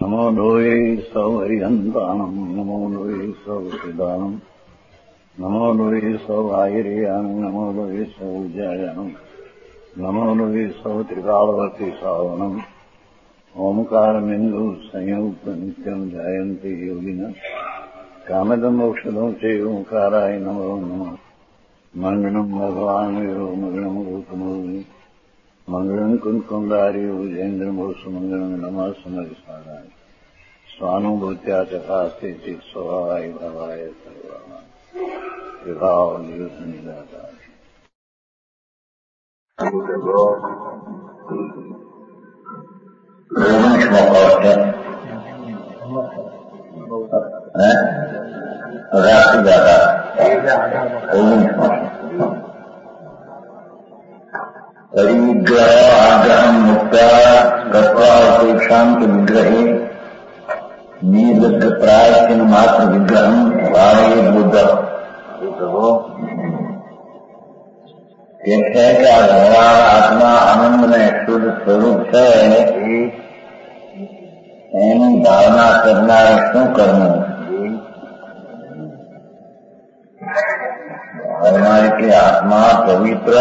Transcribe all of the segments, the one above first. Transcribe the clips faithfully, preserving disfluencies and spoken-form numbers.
नमो लोये सौहरिहन्तानम् नमो लोये सौहृदानम् नमो लोये सौभागिर्यानम् नमो लोये सौजायानम् नमो लोये सौत्रिकालवर्ति सावनम् ओंकारमिन्दु संयुक्त नित्यम् जायन्ति योगिनः कामदम् मोक्षदम् च ओंकाराय नमो नमः मङ्गलम् भगवान् वीरो मङ्गलम् गौतमोऽग्नि मंगलम कुंकुंदारी उजेन्द्रमोसु मंगलम नमः समरिसाराय स्वानुभूत्या चकास्ते चित स्वभावाय भवाय सर्वाः विभाव निरुद्ध निराकार परिग्रह आग्रहं मुक्ता गत्वा उपेक्षांत विग्रहे निर्लज्ज प्रायश्चिन मात्र विग्रहं भावे बुद्ध। कहते हैं कि भगवान आत्मा आनंद में शुद्ध स्वरूप है, एनी भावना करना है शू करना भावना की आत्मा पवित्र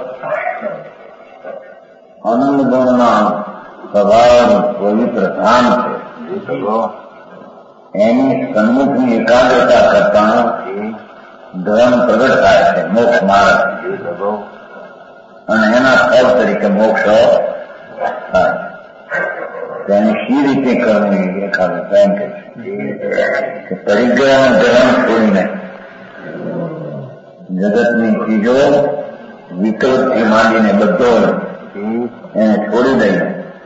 आनंद गुणना स्वभाव पवित्र ध्यान से एनी सन्मुख में एकाग्रता करता धर्म प्रगट થાય છે મોક્ષ માર્ગ અને એના ફળ તરીકે મોક્ષ થાય તેને શી રીતે કરવું એકાગ્રતા એમ કહે છે પરિગ્રહ ગ્રહણ છોડીને જગતની ચીજો વિકલ્પથી માંડીને બધો એને છોડી દઈએ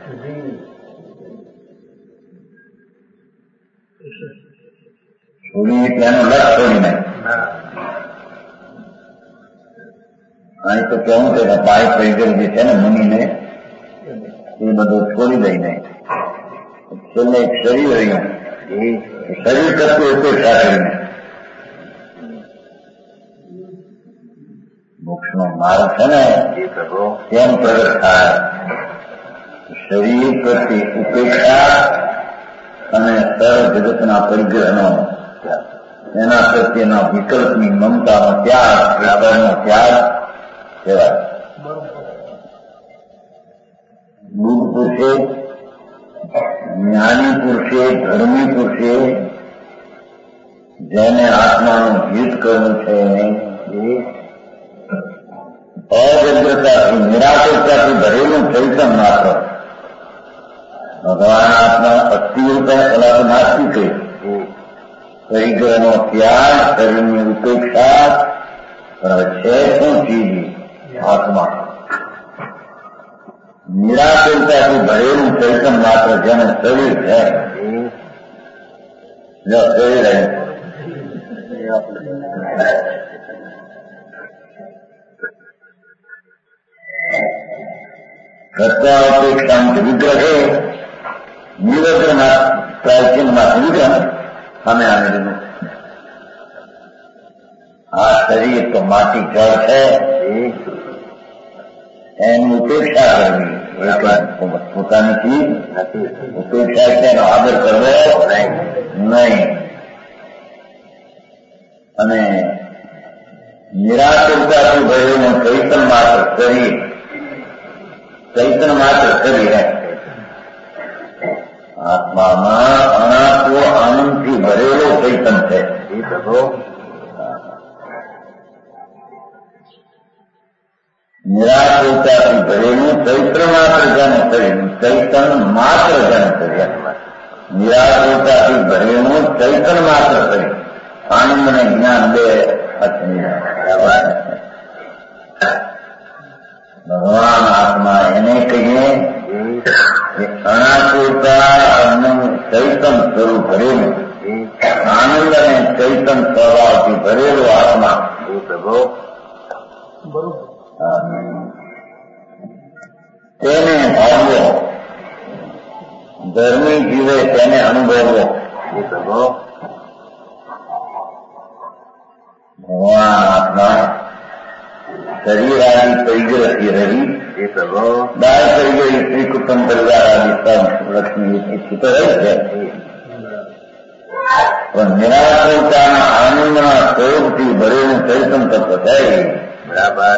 છોડી તેનો લક્ષ છોડીને અહીં તો કેવું છે કે પાય પૈગર જે છે ને મુનિને એ બધું છોડી દઈને છેલ્લે એક શરીર રહ્યું શરીર કરતું ઉપેક્ષા કરીને મોક્ષનો માર્ગ છે ને તેમ પ્રગટ થાય શરીર પ્રત્યે ઉપેક્ષા અને સર્વ જગતના પરિગ્રહનો એના પ્રત્યેના વિકલ્પની મમતાનો ત્યાગ વ્યાપારનો ત્યાગ કહેવાય. બુદ્ધ પુરુષે જ્ઞાની પુરુષે ધર્મી પુરુષે જેને આત્માનું હિત કરવું છે એ અવ્યગ્રતાથી નિરાકરતાથી ભરેલું ચૈતન માત્ર ભગવાન આત્મા અસ્થિ કલા નાસ્તિક પરિગ્રહનો ત્યાગ શરીરની ઉપેક્ષા પણ છે શું ચીજ આત્મા નિરાકરતાથી ભરેલું ચૈતન માત્ર જેને શરીર છે શરીર ગત્વાપેક્ષાંત વિગ્રહે નિરગ્ર પ્રાચીન માં વિગ્રહ સામે આવેલું આ શરીર તો માટી જળ છે એની ઉપેક્ષા કરવી પોતાની ચીજ નથી. ઉપેક્ષા છે એનો આદર કરવો નહીં અને નિરાકરતાથી ભરેલું ચૈતન માત્ર શરીર ચૈતન માત્ર શરીર આત્મામાં અનાત્વ આનંદથી ભરેલો ચૈતન છે. નિરાકરતાથી ભરેલું ચૈત્ર માત્ર જન શરીર ચૈતન માત્ર જન શરીર નિરાકરતાથી ભરેલું ચૈતન માત્ર શરીર આનંદ અને જ્ઞાન બે ભગવાન આત્મા એને કહીએ કે અનાકુરતા ચૈતન સ્વરૂપ ભરેલું આનંદ અને ચૈતન સ્વભાવથી ભરેલું આત્મા તેને ભાવવો ધર્મી જીવે તેને અનુભવવો ભગવાન આત્મા શરીર આદि પરિગ્રહથી રહી દાય પરિગ્રહ उत्तम परिवार आदि सब लक्ष्मी इच्छी तो है પણ નિરાકરતાના આનંદના સ્વરૂપથી ભરેલું ચૈતન્ય તત્વ છે. બરાબર.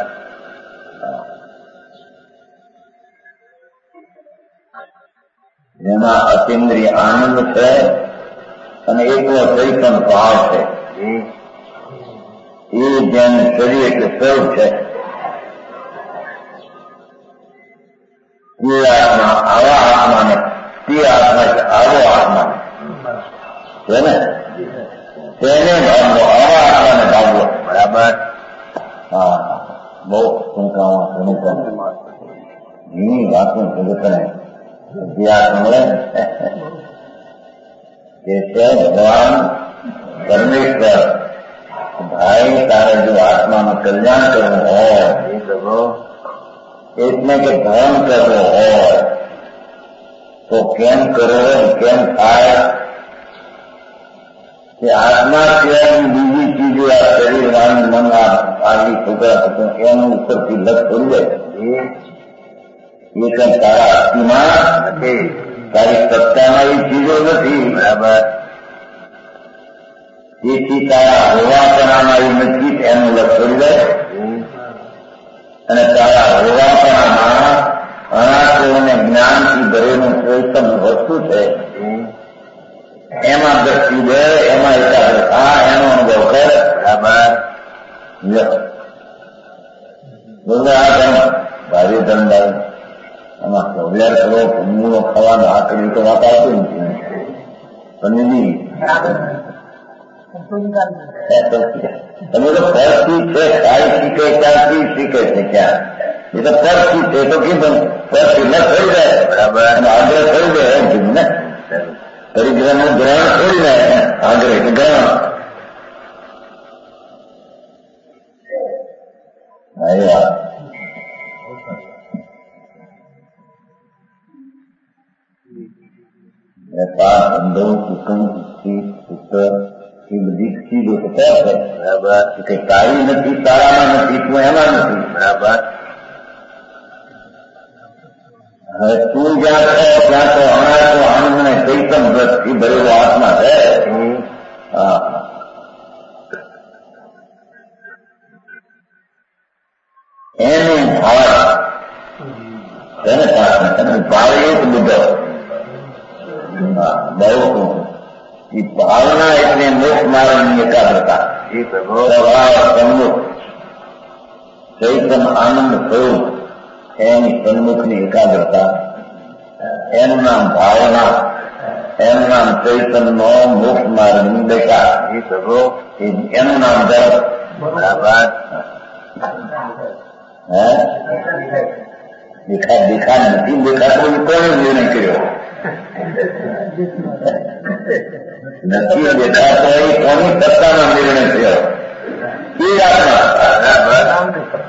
જેમાં અતિન્દ્રિય આનંદ છે અને એકલો ચૈતન્ય ભાવ છે. એ જેમ શરીર એટલે સ્વરૂપ છે. એ આત્મા આવા આત્માને તે આત્મા છે આવો આત્મા છે ને તેને ભાવવો આવા આત્માને ભાવવો. બરાબર. હા બહુ ટૂંકામાં ઘણી વાતો જગતને અભ્યાસ મળે કે છે ભગવાન પરમેશ્વર ભાઈ તારે જો આત્માનું કલ્યાણ કરવું હોય એ કરો એટલે કે ધર્મ કરવો હોય તો કેમ કરો કેમ થાય કે આત્મા સિવાયની બીજી ચીજો આ શરીર વાણી મન આગલી છોકરા થતું એનું ઉપરથી લગ પડી જાય. એ કઈ તારા અસ્થિમાં નથી, તારી સત્તામાં એ ચીજો નથી. બરાબર. તેથી તારા હોવાપણામાં એ નથી એનું લગ પડી જાય અને તારા હોવાપણામાં અનાથો અને જ્ઞાનથી ભરેલું ચૈતન્ય વસ્તુ છે એમાં દ્રષ્ટિ દે એમાં એકાગ્ર થા એનો અનુભવ કર. બરાબર. બોલે આ ધર્મ ભારે ધર્મદાર એમાં સવલિયાર કરો મૂળો ખાવાનો આ કરી તો વાત આવતી નથી પણ તમે તો પરથી છે ખાઈ શીખે ક્યાંથી શીખે છે ક્યાં એ તો પરથી છે તો કીધું પરથી ન થઈ જાય. બરાબર. અને આગ્રહ થઈ જાય એમ કીધું ને પરિગ્રહનું ગ્રહણ છોડીને આગ્રહ ગ્રહણ. વેપાર ધંધો કુટુંબ પુત્ર એ બધી ચીજો છે. બરાબર. કે તારી નથી તારામાં નથી તું એમાં નથી. બરાબર. હવે તું જ્યાં છે ત્યાં તો હમણાં તો આનંદ ને ચૈતન્ય વ્રતથી ભરેલો આત્મા છે. એનું ભાવ છે ને ભાવ એક બધો બહુ એ ભાવના એટલે મોક્ષ માર્ગની એકાગ્રતા સન્મુખ ચૈતન્ય આનંદ સ્વરૂપ એની સન્મુખની એકાગ્રતા એનું નામ ભાવના એનું નામ ચૈતન્યનો મોક્ષ માર્ગની દશા એનું નામ ધર્મ. બરાબર. હે દેખા દેખા નથી દેખાતો કોને નિર્ણય કર્યો નથી દેખાતો એ કોની સત્તાનો નિર્ણય થયો એ આત્મા.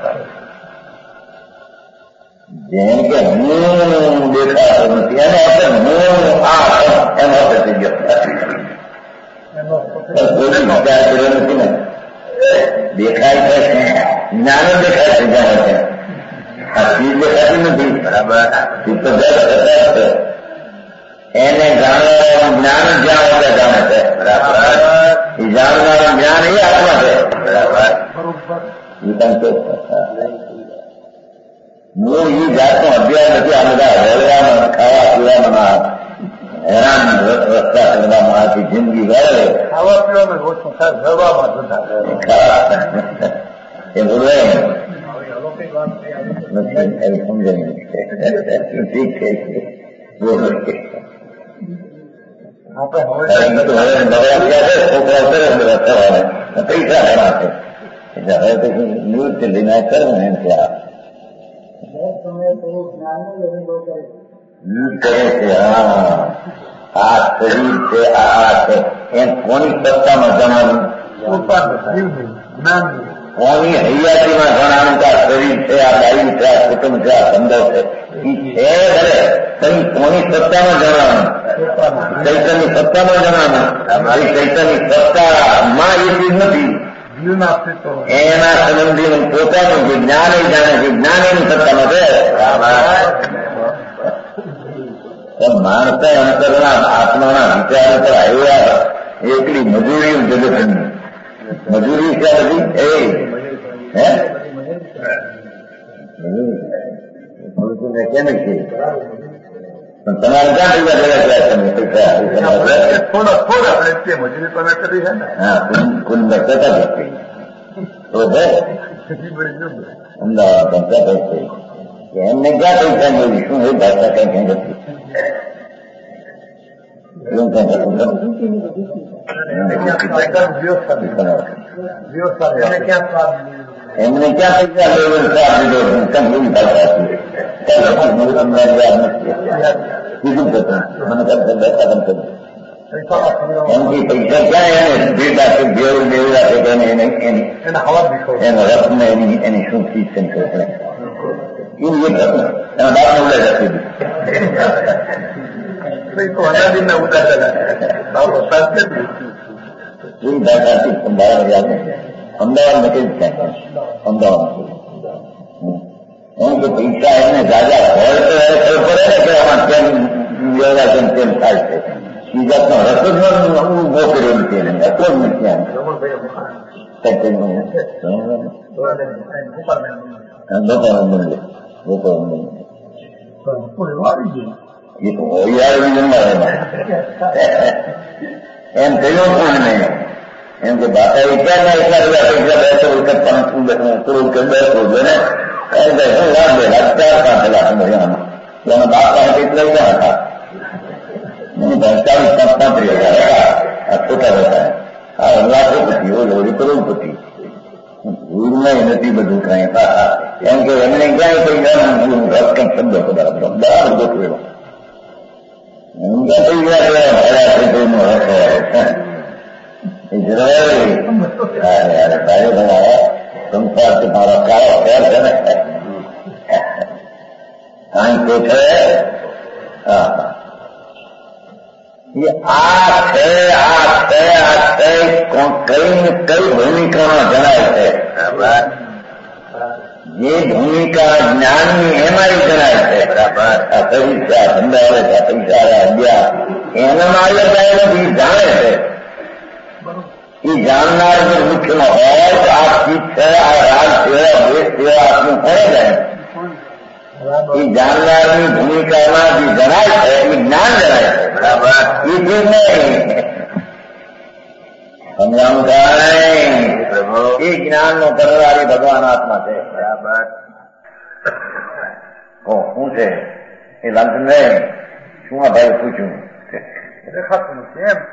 જેમ કે હું દેખાતો નથી એને આપણે હું આ એનો અર્થ થઈ ગયો. કોઈ વિચાર કર્યો નથી ને દેખાય છે જ્ઞાન દેખાય છે જાણે છે આ ચીજ દેખાતી નથી. બરાબર. એને જાણવાનું જ્ઞાન જ્યાં હોય જાણે છે. બરાબર. એ જાણવાનું જ્ઞાન એ આત્મા છે. બરાબર. હું એ જાતનો અભ્યાસ નથી. આ બધા હળવામાં ખાવા પીવામાં હેરાન રસ્તા કરવામાં આથી જિંદગી વળે ખાવા પીવામાં ઓછું હળવામાં એ બોલે સમજે ઠીક છે. પૈસા ઘણા છે એટલે હવે તો નિવૃત્તિ લઈને કરવું એમ છે. આ કરે છે હા આ શરીર છે આ છે એમ કોની સત્તામાં જણાવું કોની હૈયાતીમાં જણાવું કે આ શરીર છે આ ગાયું છે આ કુટુંબ છે આ ધંધો છે એ છે ભલે કઈ કોની સત્તામાં જણાવું ચૈતન્યની સત્તામાં જણાવું. મારી ચૈતન્યની સત્તામાં એ ચીજ નથી એના સંબંધી પોતાનું જે જ્ઞાન એ જાણે છે જ્ઞાન એની સત્તામાં છે. માણસે અંતરના આત્માના વિચારો પર આવ્યા એકલી મજૂરી જગતની મજૂરી છે બધી એ હે થોડું કેમ છે પણ તમારે ક્યાં પૈસા ભેગા થયા તમે પૈસા થોડા થોડા આપણે મજૂરી પણ કરી છે ને હા કુલ કરતા જશે તો હે અમદાવાદ કરતા જશે એમને ક્યાં પૈસા મળ્યું શું એ ભાષા કઈ કઈ નથી એવું કઈ એમને ક્યાં પૈસા લેવું છે આપી દો કંપની ભાષા બીજું કરતા મને કરતા બેસતા પણ કર્યું એમથી પૈસા ક્યાં એને ભેટ આપે જેવું દેવું આપે તો એને એના રથને એની એની શું ચીજ છે એના બાપને ઉડાડ આપી દીધું અમદાવાદમાં કેવી થાય અમદાવાદ એમ કે પૈસા એમને જાજા હોય તો ખબર પડે ને કે આમાં કેમ વ્યવહાર કેમ કેમ થાય છે બીજાનો રસો જ ઉભો કર્યો નથી એને કોણ નથી આમ એમ કહ્યું કોણ નહીં એમ કે બાપા વિચાર ના એટલા બધા પૈસા બેસો વખત પાંચ કરોડ કે બે કરોડ ને શું લાભ બે લાખ ચાર પાંચ લાખ મહિનામાં એના બાપા કેટલા ગયા હતા ચાલીસ પાંચ પાંત્રીસ હજાર હતા આ ખોટા હતા આ લાખોપતિ ઓલી કરોડપતિ ભૂલ નહીં નથી બધું કઈ એમ કે એમને ક્યાંય પૈસા કઈ શબ્દ પદાર્થ બરાબર ગોઠવેલો એમ ક્યાં પૈસા ભાડા થઈ ગયું હશે ઇઝરાયલ અરે અરે ભાઈ ભણા સંસાર તમારો કાળો ફેર છે ને કાંઈ તો છે હા આ છે આ છે આ છે કઈ કઈ ભૂમિકામાં જણાય છે જે ભૂમિકા જ્ઞાનની એમાં જણાય છે બરાબર આ પૈસા ધંધા છે પૈસા અભ્યાસ એનામાં જાય નથી જાણે છે એ જાણનાર જો મુખ્યમાં હોય તો આ ચીજ છે આ રાગ છે દેશ છે આપનું કોને જાય એ જાણનારની ભૂમિકામાં જે જણાય છે એ જ્ઞાન જણાય છે બરાબર એ ચીજ નહીં સમજાવું થાય એ જ્ઞાનનો કરનારી ભગવાન આત્મા છે બરાબર ઓ શું છે એ લાલચંદ્ર શું આ ભાઈ પૂછ્યું દેખાતું નથી એમ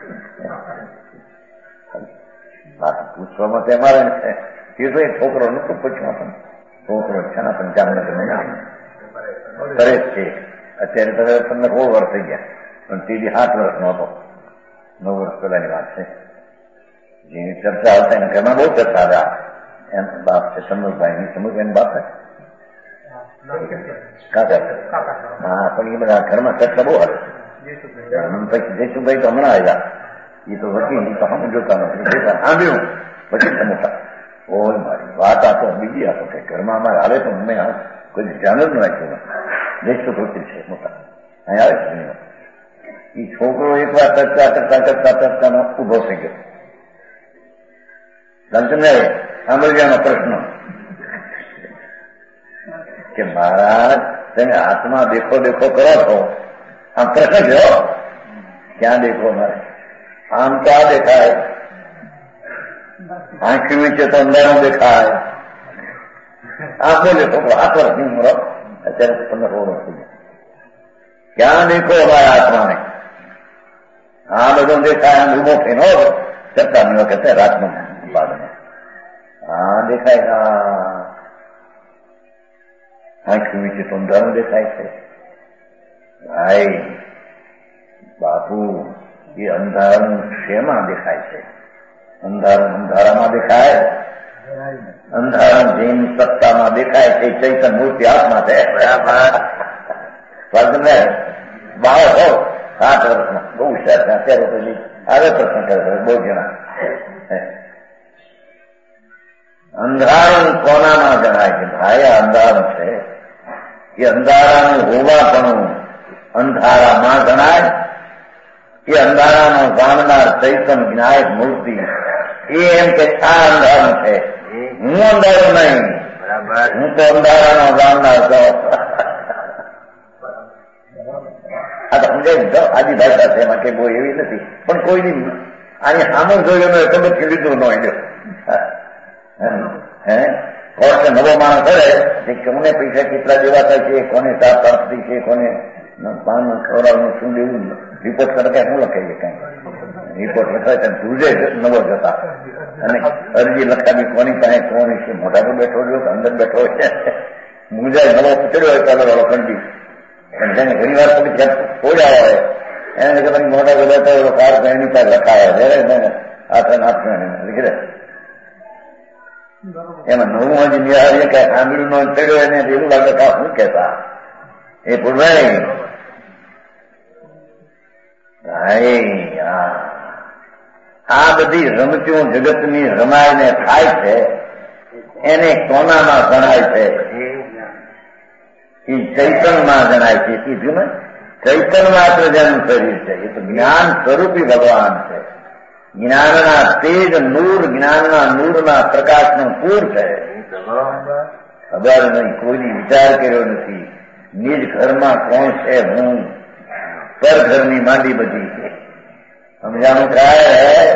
પૂછવામાં તે મારે એ તો એ છોકરો નતું પૂછવા પણ છોકરો છાના પંચાવન કરે જ છે અત્યારે તો તમને સોળ વર્ષ થઈ ગયા પણ તીજી સાત વર્ષનો હતો નવ વર્ષ પહેલાની વાત છે જેની ચર્ચા આવતા એના ઘરમાં બહુ ચર્ચા હતા એમ બાપ છે સમુખભાઈ સમુખભાઈ બાપ છે કાકા હા પણ એ બધા ઘરમાં ચર્ચા બહુ હતી પછી જયસુભાઈ તો હમણાં આવ્યા એ તો વકીલ તો હમ જોતા નથી સાંભળ્યું પછી સમોસા ઓય મારી વાત આ તો બીજી આપો કે ઘરમાં અમારે હાલે તો મને કોઈ ધ્યાન જ ન રાખ્યું દેશ વકીલ છે મોટા અહીં આવે છે એ છોકરો એક વાર ચર્ચા કરતા કરતા ચર્ચાનો ઉભો થઈ ગયો લંચને સાંભળ્યાનો પ્રશ્ન કે મહારાજ તમે હાથમાં દેખો દેખો કરો છો આમ પ્રશ્ન જો ક્યાં દેખો મારે આમ તો આ દેખાય આંખી નીચે તો અંધારું દેખાય આ બોલે છોકરો આઠ વર્ષની ઉંમર અત્યારે પંદર સોળ વર્ષ થઈ ક્યાં દેખો અમારા આત્માને આ બધું દેખાય આમ ઉભો થઈને ચર્ચાની વખતે રાતમાં બાદમાં હા દેખાય આંખી નીચે તો અંધારું દેખાય છે ભાઈ બાપુ એ અંધારું શેમાં દેખાય છે અંધારું અંધારામાં દેખાય અંધારું જેમ સત્તામાં દેખાય છે ચૈતન્ય મૂર્તિ આત્મા છે વર્ગને બાર હો સાત વર્ષમાં બહુ સાત અત્યારે પછી આવે પ્રશ્ન કરે બહુ જણા અંધારું કોનામાં જણાય છે ભાઈ આ અંધારું છે એ અંધારાનું હોવાપણું અંધારામાં જણાય એ અંધારાનો જાણનાર ચૈતન જ્ઞાયક મૂર્તિ એ એમ કે આ અંધારું છે, હું અંધારું નહીં, હું તો અંધારાનો જાણનાર છું. આ તો સમજાય તો આજી ભાષા છે, એમાં કે બહુ એવી નથી, પણ કોઈની આની સામું જોયું એટલો બધું લીધું ન હોય. હે કોર્ટ નવો માણસ કરે કે કોને પૈસા કેટલા દેવાતા છે, કોને સાત આપતી છે, કોને પાન ખવડાવવાનું શું દેવું, રિપોર્ટ કરે શું લખે છે, કઈ રિપોર્ટ લખાય ધૂજે નવો જતા અને અરજી લખાવી કોની પાસે કોણ છે, મોઢા પર બેઠો રહ્યો કે અંદર બેઠો છે, મુંજાય નવો પકડ્યો હોય ચાલો વાળો કંડી પણ તેને ઘણી વાર થોડી ખોડ્યા હોય એને કે તમે મોઢા પર બેઠો હોય કાર એની પાસે લખાયા જયારે આસન આપને લીધે એમાં નવું હજી નિહાળીએ કે સાંભળ્યું નો ચડ્યો એને એવું લાગે કે શું કહેતા એ પૂરવાય. આ બધી રમતીઓ જગતની રમાયને થાય છે એને કોનામાં ગણાય છે? એ ચૈતનમાં જણાય છે. કીધું ને ચૈતન માત્ર જેનું શરીર છે એ તો જ્ઞાન સ્વરૂપી ભગવાન છે. જ્ઞાનના તેજ નૂર, જ્ઞાનના નૂરના પ્રકાશનું પૂર છે. ખબર નહીં, કોઈની વિચાર કર્યો નથી. નિજ ઘરમાં કોણ છે હું, પર ઘરની માંડી બધી છે. સમજાણું થાય?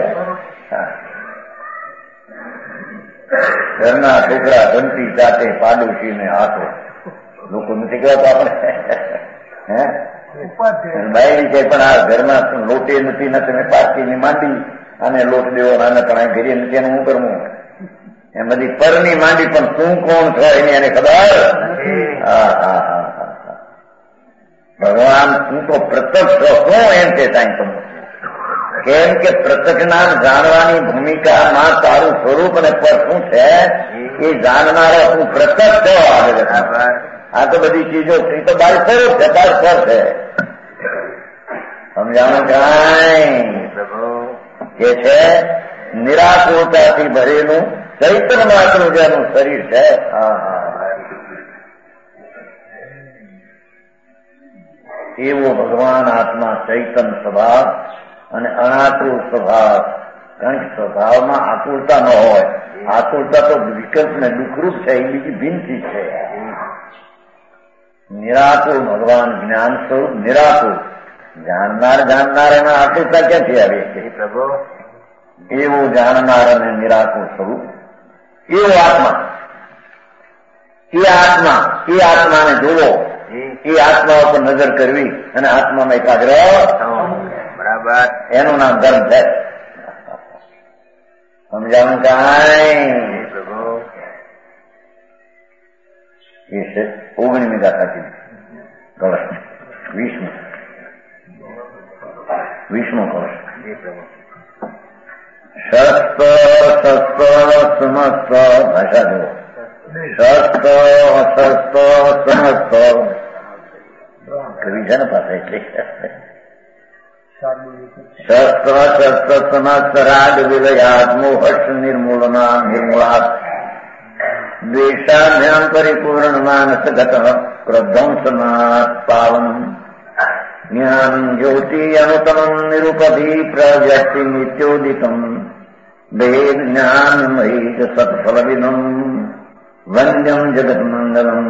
ઘરના છોકરા ઘંટી સાથે પાડોશી ને હાથો લોકો નથી કહેવાતો આપણે હે બાયરી છે પણ આ ઘરમાં લોટે નથી ને તમે પાછી માંડી અને લોટ દેવો આને પણ આ ઘરે નથી એનું હું કરવું એમ બધી પરની માંડી પણ તું કોણ છો એની એને ખબર. હા હા હા હા ભગવાન તું તો પ્રત્યક્ષ છો શું એમ છે સાંઈ તમે કેમ કે પ્રત્યક્ષ જાણવાની ભૂમિકામાં તારું સ્વરૂપ અને પર શું છે એ જાણનારો તું પ્રત્યક્ષ છો. આ તો બધી ચીજો એ તો બાર સ્વરૂપ છે, બાર સ્વર છે. સમજાણું કાંઈ કે છે નિરાકુરતાથી ભરેલું ચૈતન માત્ર જેનું શરીર છે. હા હા એવો ભગવાન આત્મા ચૈતન સ્વભાવ અને અનાતુર સ્વભાવ. કારણ કે સ્વભાવમાં આતુરતા ન હોય, આતુરતા તો વિકલ્પ ને દુઃખરૂપ છે, એ બીજી ભિન્નથી છે. નિરાકુર ભગવાન જ્ઞાન સ્વરૂપ નિરાકુર જાણનાર જાણનાર એમાં આતુરતા ક્યાંથી આવે છે? પ્રભુ એવું જાણનાર અને નિરાકુર સ્વરૂપ એવો આત્મા, એ આત્મા એ આત્માને જોવો, એ આત્મા ઉપર નજર કરવી અને આત્મામાં એકાગ્ર બરાબર એનું નામ ધર્મ છે. સમજાવું કાંઈ? એ છે ઓગણીમી ગાથાથી કળશ વીસમું વીસમું કળશ. શસ્ત શસ્ત સમસ્ત ભાષા જુઓ. શસ્ત શસ્ત સમસ્ત કવિ છે ને પાસે એટલે શસ્ત્ર શસ્ત્ર સમસ્ત રાગ વિલયાત મોહર્ષ નિર્મૂલના નિર્મૂળાત દ્વેષાભ્યામ પરિપૂર્ણ માનસ ગત પ્રધ્વંસનાથ પાવનમ જ્ઞાન જ્યોતિ અનુતમમ નિરૂપધી પ્રવ્યક્તિ નિત્યોદિતમ ભેદ જ્ઞાનમયી સત્ફલ વિદમ વંદ્યમ જગત મંગલમ.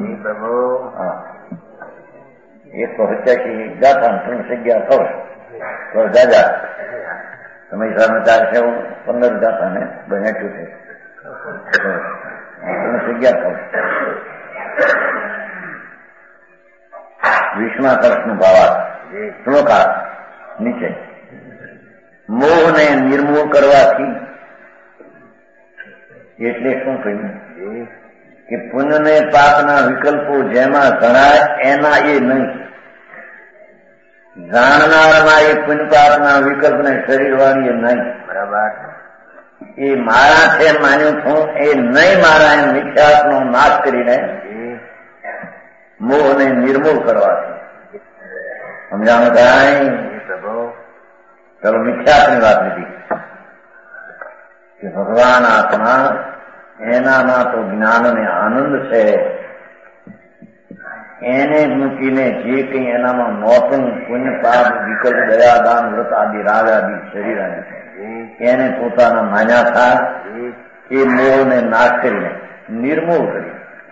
એક તો હત્યા ગાથા ત્રણ જગ્યા ખબર તો દાદા તમે સામે ચાર છે પંદર ગાથા ને બનેટ્યું છે ત્રણ જગ્યા ખબર. વિષ્મા કૃષ્ણ ભાવાર્થ શ્લોકાર્થ નીચે મોહને નિર્મૂળ કરવાથી એટલે શું કહ્યું કે પુણ્ય ને પાપના વિકલ્પો જેમાં ગણાય એના એ નહીં, જાણનારમાં એ પુણ્ય પાપના વિકલ્પ ને શરીર વાળી એ નહીં. બરાબર એ મારા છે માન્યું છું એ નહીં મારા એમ મિથ્યાત્વનો નાશ કરીને મોહને નિર્મૂળ કરવાથી. સમજાણું કાંઈ? ચલો મિથ્યાત્વની વાત લીધી કે ભગવાન આત્મા એનામાં તો જ્ઞાન ને આનંદ છે. એને મૂકીને જે કંઈ એનામાં નોતું પુણ્ય પાપ વિકલ્પ દયા દાન વ્રત આદિ રાગ આદિ શરીર આદિ એને પોતાના માન્યા થાય એ મોહને નાશ કરીને નિર્મૂળ કરી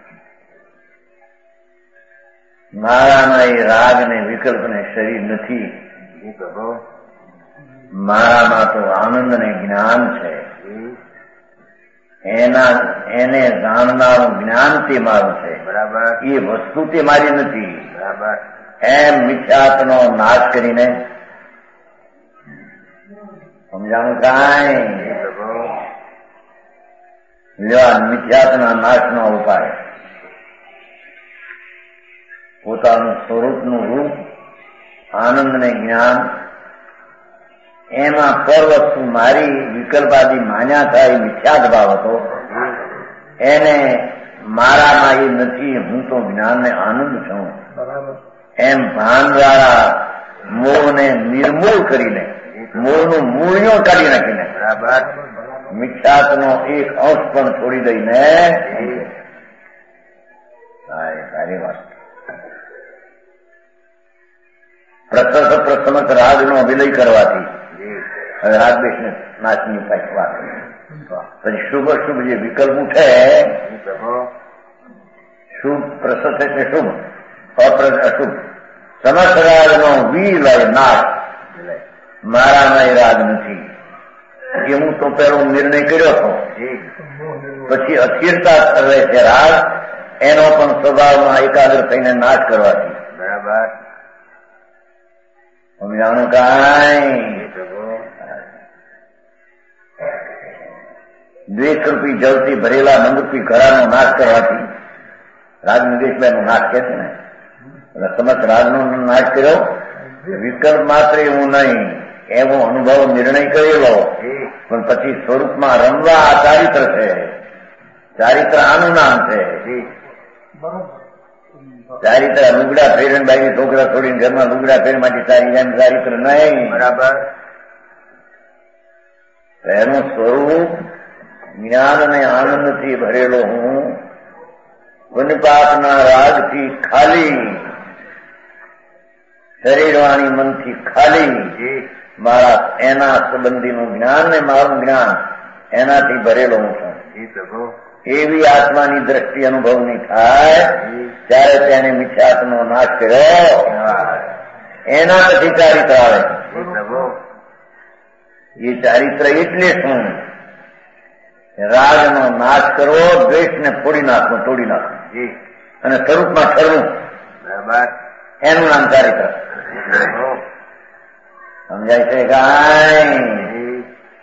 મારામાં એ રાગ ને વિકલ્પ ને શરીર નથી. મારામાં તો આનંદ ને જ્ઞાન છે. એના એને જાણનારું જ્ઞાન તે મારું છે. બરાબર. એ વસ્તુ તે મારી નથી. બરાબર. એમ મિથ્યાત્વનો નાશ કરીને સમજાણું કાંઈ લેવા મિથ્યાત્વના નાશનો ઉપાય પોતાનું સ્વરૂપનું રૂપ આનંદ ને જ્ઞાન એમાં પર વસ્તુ મારી વિકલ્પાદી માન્યા થાય મિથ્યાદ ભાવ હતો એને મારામાં એ નથી હું તો જ્ઞાન ને આનંદ છું એમ ભાન દ્વારા મોહને નિર્મૂળ કરીને મોહનું મૂળિયો કાઢી નાખીને બરાબર મિથ્યાત્વનો એક અંશ પણ છોડી દઈને સારી વાત પ્રસસ પ્રસમત રાગનો વિલય કરવાથી હવે રાગદેશ ને નાશની વાત પછી શુભ અશુભ જે વિકલ્પ ઉઠે શુભ પ્રસસ એટલે શુભ અશુભ સમસ્ત રાગનો વિલય નાશ મારામાં એ રાગ નથી એ હું તો પેલો નિર્ણય કર્યો હતો. પછી અસ્થિરતા રહે છે રાગ એનો પણ સ્વભાવમાં એકાગ્ર થઈને નાશ કરવાથી બરાબર સમજાણું કાંઈ દ્વેષરૂપી જળથી ભરેલા નમરૂપી ઘરાનો નાશ કરવાથી રાગનિર્દેશમાં એનો નાશ કે છે ને એટલે સમસ્ત રાગનો નાશ કર્યો. વિકલ્પ માત્ર એવું નહીં એવો અનુભવ નિર્ણય કરેલો પણ પછી સ્વરૂપમાં રમવા આ ચારિત્ર છે. ચારિત્ર આનું નામ છે. ચારિત્ર લુગડા ફેરીને બાકી છોકરા છોડીને ઘરમાં લુગડા ફેર માટે સારી જેમ ચારિત્ર નહીં બરાબર. એનું સ્વરૂપ જ્ઞાન અને આનંદથી ભરેલો હું પુણ્યપાપના રાગથી ખાલી શરીર વાણી મનથી ખાલી મારા એના સંબંધીનું જ્ઞાન ને મારું જ્ઞાન એનાથી ભરેલો હું છું. એવી આત્માની દ્રષ્ટિ અનુભવની થાય ત્યારે તેને મિથ્યાત્વનો નાશ કર્યો એના પછી ચારિત્ર આવે. એ ચારિત્ર એટલે શું? રાગનો નાશ કરવો, દ્વેષને ફોડી નાખવું, તોડી નાખવું અને સ્વરૂપમાં ઠરવું એનું નામ ચારિત્ર. સમજાય છે કાંઈ?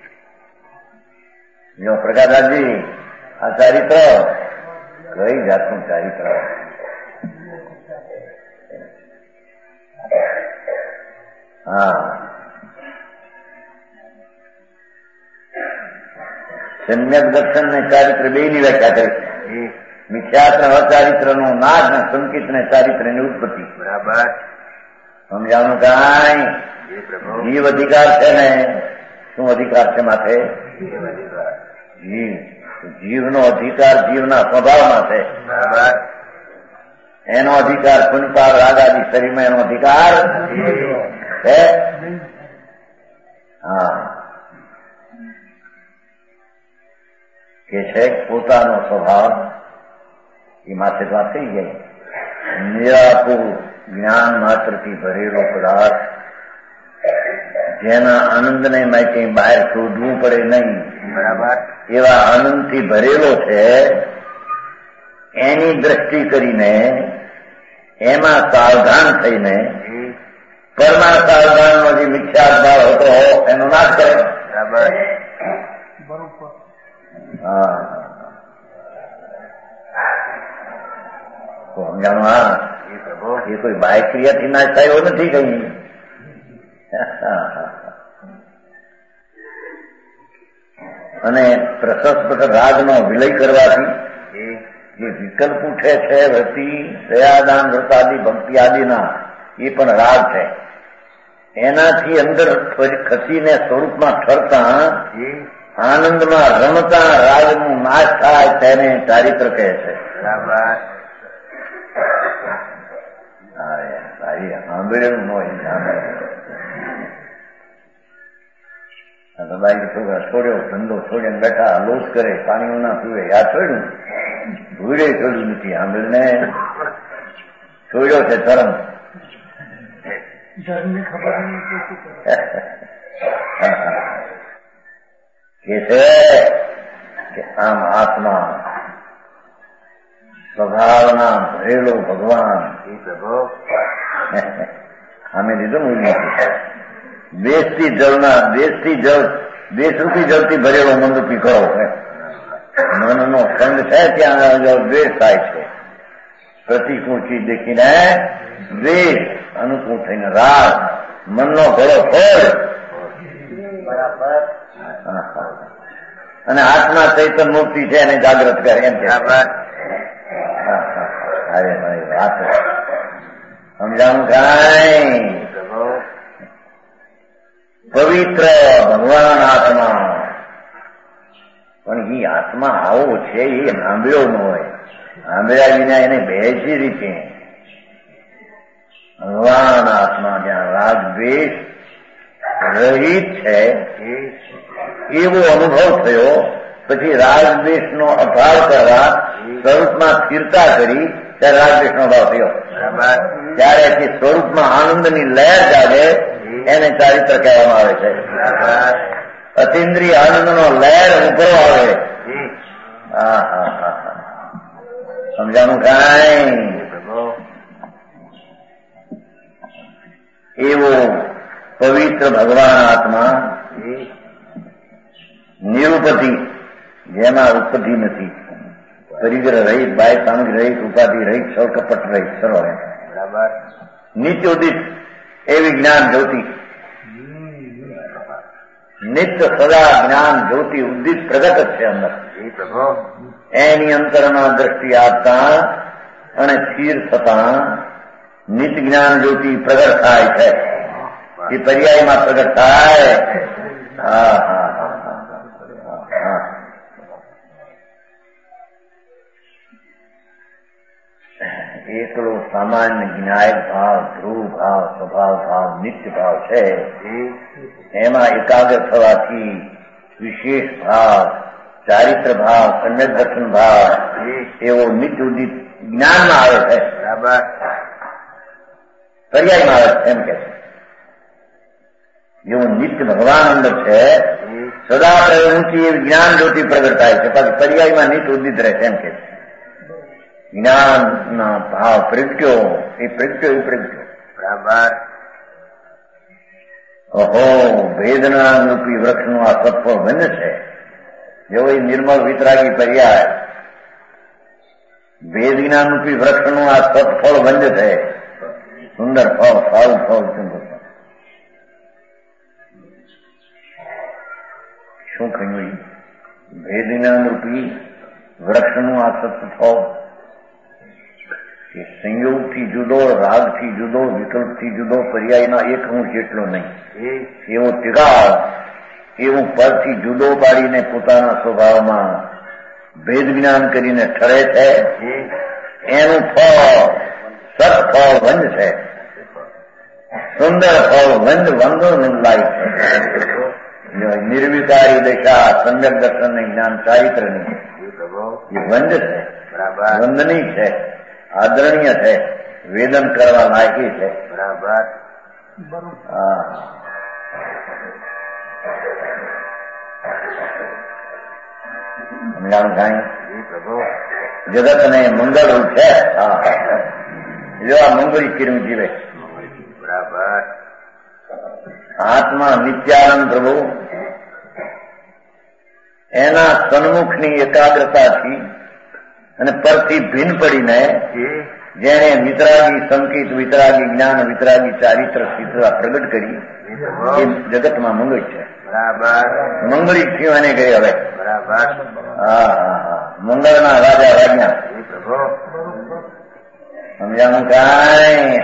જો પ્રકાશજી આ ચારિત્ર કઈ જાતનું ચારિત્ર? હા સમ્યક દર્શન ને ચારિત્ર બે ની વ્યાખ્યા કરી છે. મિથ્યાત્વ ચારિત્ર નું નાશ ને સંકિત ને ચારિત્ર ની ઉત્પત્તિ બરાબર સમજાવવાનું કાંઈ? જીવ અધિકાર છે ને શું અધિકાર છે માથે? જીવ જીવનો અધિકાર જીવના સ્વભાવમાં છે બરાબર. એનો અધિકાર પુણ્યપાપ રાગ આદિ શરીરમાં એનો અધિકાર છે. હા કે છે પોતાનો સ્વભાવ એ માથે વાત થઈ ગઈ. નિરાપુર જ્ઞાન માત્રથી ભરેલો પદાર્થ જેના આનંદને માટે બહાર શોધવું પડે નહીં બરાબર એવા આનંદથી ભરેલો છે. એની દ્રષ્ટિ કરીને એમાં સાવધાન થઈને પરમા સાવધાનનો જે મિથ્યા ભાવ હતો એનો નાશ કરે બરાબર. હા તો સમજાણું? હા એ કોઈ બાહ્ય ક્રિયાથી નાશ થાય એવો નથી કઈ. અને પ્રશસ્ત રાગનો વિલય કરવાથી જે વિકલ્પ ઉઠે છે વૃત્તિ દયાદાન વ્રતાદિ ભક્તિ આદિના એ પણ રાગ છે. એનાથી અંદર ખસીને સ્વરૂપમાં ઠરતા આનંદમાં રમતા રાગનું નાશ થાય તેને ચારિત્ર કહે છે. સાંભળેલું ન હોય બાઈ છોકરા છોડ્યો ધંધો છોડીને બેઠા લોસ કરે પાણી ના પીવે યાદ છોડ્યું ભૂડે છોડ્યું નથી સાંભળને છોડ્યો છે ધર્મ કે છે કે આમ આત્મા સ્વભાવના ભરેલો ભગવાન અમે લીધો મૂલ્ય દેશથી જળના દેશથી જળ દેશરૂપી જળથી ભરેલો મનરૂપી કરો મનનો સંગ છે ત્યાં દ્વેષ થાય છે પ્રતિકૂળ ચીજ દેખીને દ્વેષ અનુકૂળ થઈને રાગ મનનો ઘડો ફળ અને આત્મા ચૈતન્ય મૂર્તિ છે એને જાગૃત કરે એમ કે વાત સમજાવું કાંઈ પવિત્ર ભગવાન આત્મા પણ એ આત્મા આવો છે એ સાંભળ્યો ન હોય સાંભળ્યા વિના એને બેસી રીતે ભગવાન આત્મા જ્યાં રાગ દ્વેષ રહિત છે એવો અનુભવ થયો પછી રાગ દ્વેષ નો અભાવ કરવા સ્વરૂપમાં સ્થિરતા કરી ત્યારે રાગ દ્વેષ નો અભાવ થયો ત્યારે સ્વરૂપમાં આનંદની લહેર જાગે એને ચારિત્ર કહેવામાં આવે છે અતિન્દ્રિય આનંદ નો લહેર ઉભરો આવે હા હા હા હા સમજાનું કાંઈ એવો પવિત્ર ભગવાન આત્મા નિરુપતિ જેમાં ઉપતિ નથી પરિગ્રહ રહિત બાહ્ય સામગ્રી રહિત ઉપાધિ રહિત સૌ કપટ રહિત સર્વ બરાબર નિત્યોદિત એવી જ્ઞાન જ્યોતિ નિત્ય સદા જ્ઞાન જ્યોતિ ઉદિત પ્રગટ છે અંદર એની અંતરમાં દ્રષ્ટિ આપતા અને સ્થિર થતા નિત્ય જ્ઞાન જ્યોતિ પ્રગટ થાય છે એ પર્યાયમાં પ્રગટ થાય હા હા હા એકલો સામાન્ય જ્ઞાયક ભાવ ધ્રુવ ભાવ સ્વભાવ ભાવ નિત્ય ભાવ છે એમાં એકાગ્ર થવાથી વિશેષ ભાવ ચારિત્ર ભાવ સમ્યક દર્શન ભાવ એવો નિત્ય ઉદિત જ્ઞાનમાં આવે છે બરાબર પર્યાયમાં આવે છે એમ કે છે જેવું નિત્ય ભગવાન અંદર છે સદા ઊંચી એવી જ્ઞાન જ્યોતિ પ્રગટ થાય છે પછી પર્યાયમાં નિત્ય ઉદિત રહે છે એમ કે છે જ્ઞાન ના ભાવ પ્રગટ્યો એ પ્રગટ્યો એ પ્રગટ્યો બરાબર ઓહો ભેદના રૂપી વૃક્ષનું આ સત્વ બંધ છે જેવો એ નિર્મળ વિતરાગી પર્યાય ભેદ જ્ઞાન રૂપી વૃક્ષનું આ સત્ફળ બંધ છે સુંદર ફળ સારું ફળ સુંદર શું કહ્યું ભેદ જ્ઞાન રૂપી વૃક્ષનું આ સત્ફળ કે સંયોગથી જુદો રાગથી જુદો વિકલ્પથી જુદો પર્યાયના એક હું જેટલો નહીં એવો તિગાવ એવું પરથી જુદો પાડીને પોતાના સ્વભાવમાં ભેદ જ્ઞાન કરીને ઠરે છે એનું ફળ સત્ફળ વંદ છે સુંદર ફળ વંદ વંદો લાય છે નિર્વિકારી દશા સમ્યક દર્શન જ્ઞાન ચારિત્રની એ વંદ છે વંદની છે આદરણીય છે વેદન કરવા લાયકી છે બરાબર હા જગત ને મંગળ છે હા જો આ મંગળી કિરણ જીવે બરાબર આત્મા નિત્યાનંદ પ્રભુ એના સન્મુખની એકાગ્રતાથી અને પરથી ભિન્ન પડીને જેને વિતરાગી સંકિત વિતરાગી જ્ઞાન વિતરાગી ચારિત્ર સ્થિરતા પ્રગટ કરી એ જગતમાં મંગળ છે બરાબર મંગળી થયું એને ગઈ હવે બરાબર હા હા હા મંગળના રાજા રાજ્યા સમજાનું કાંઈ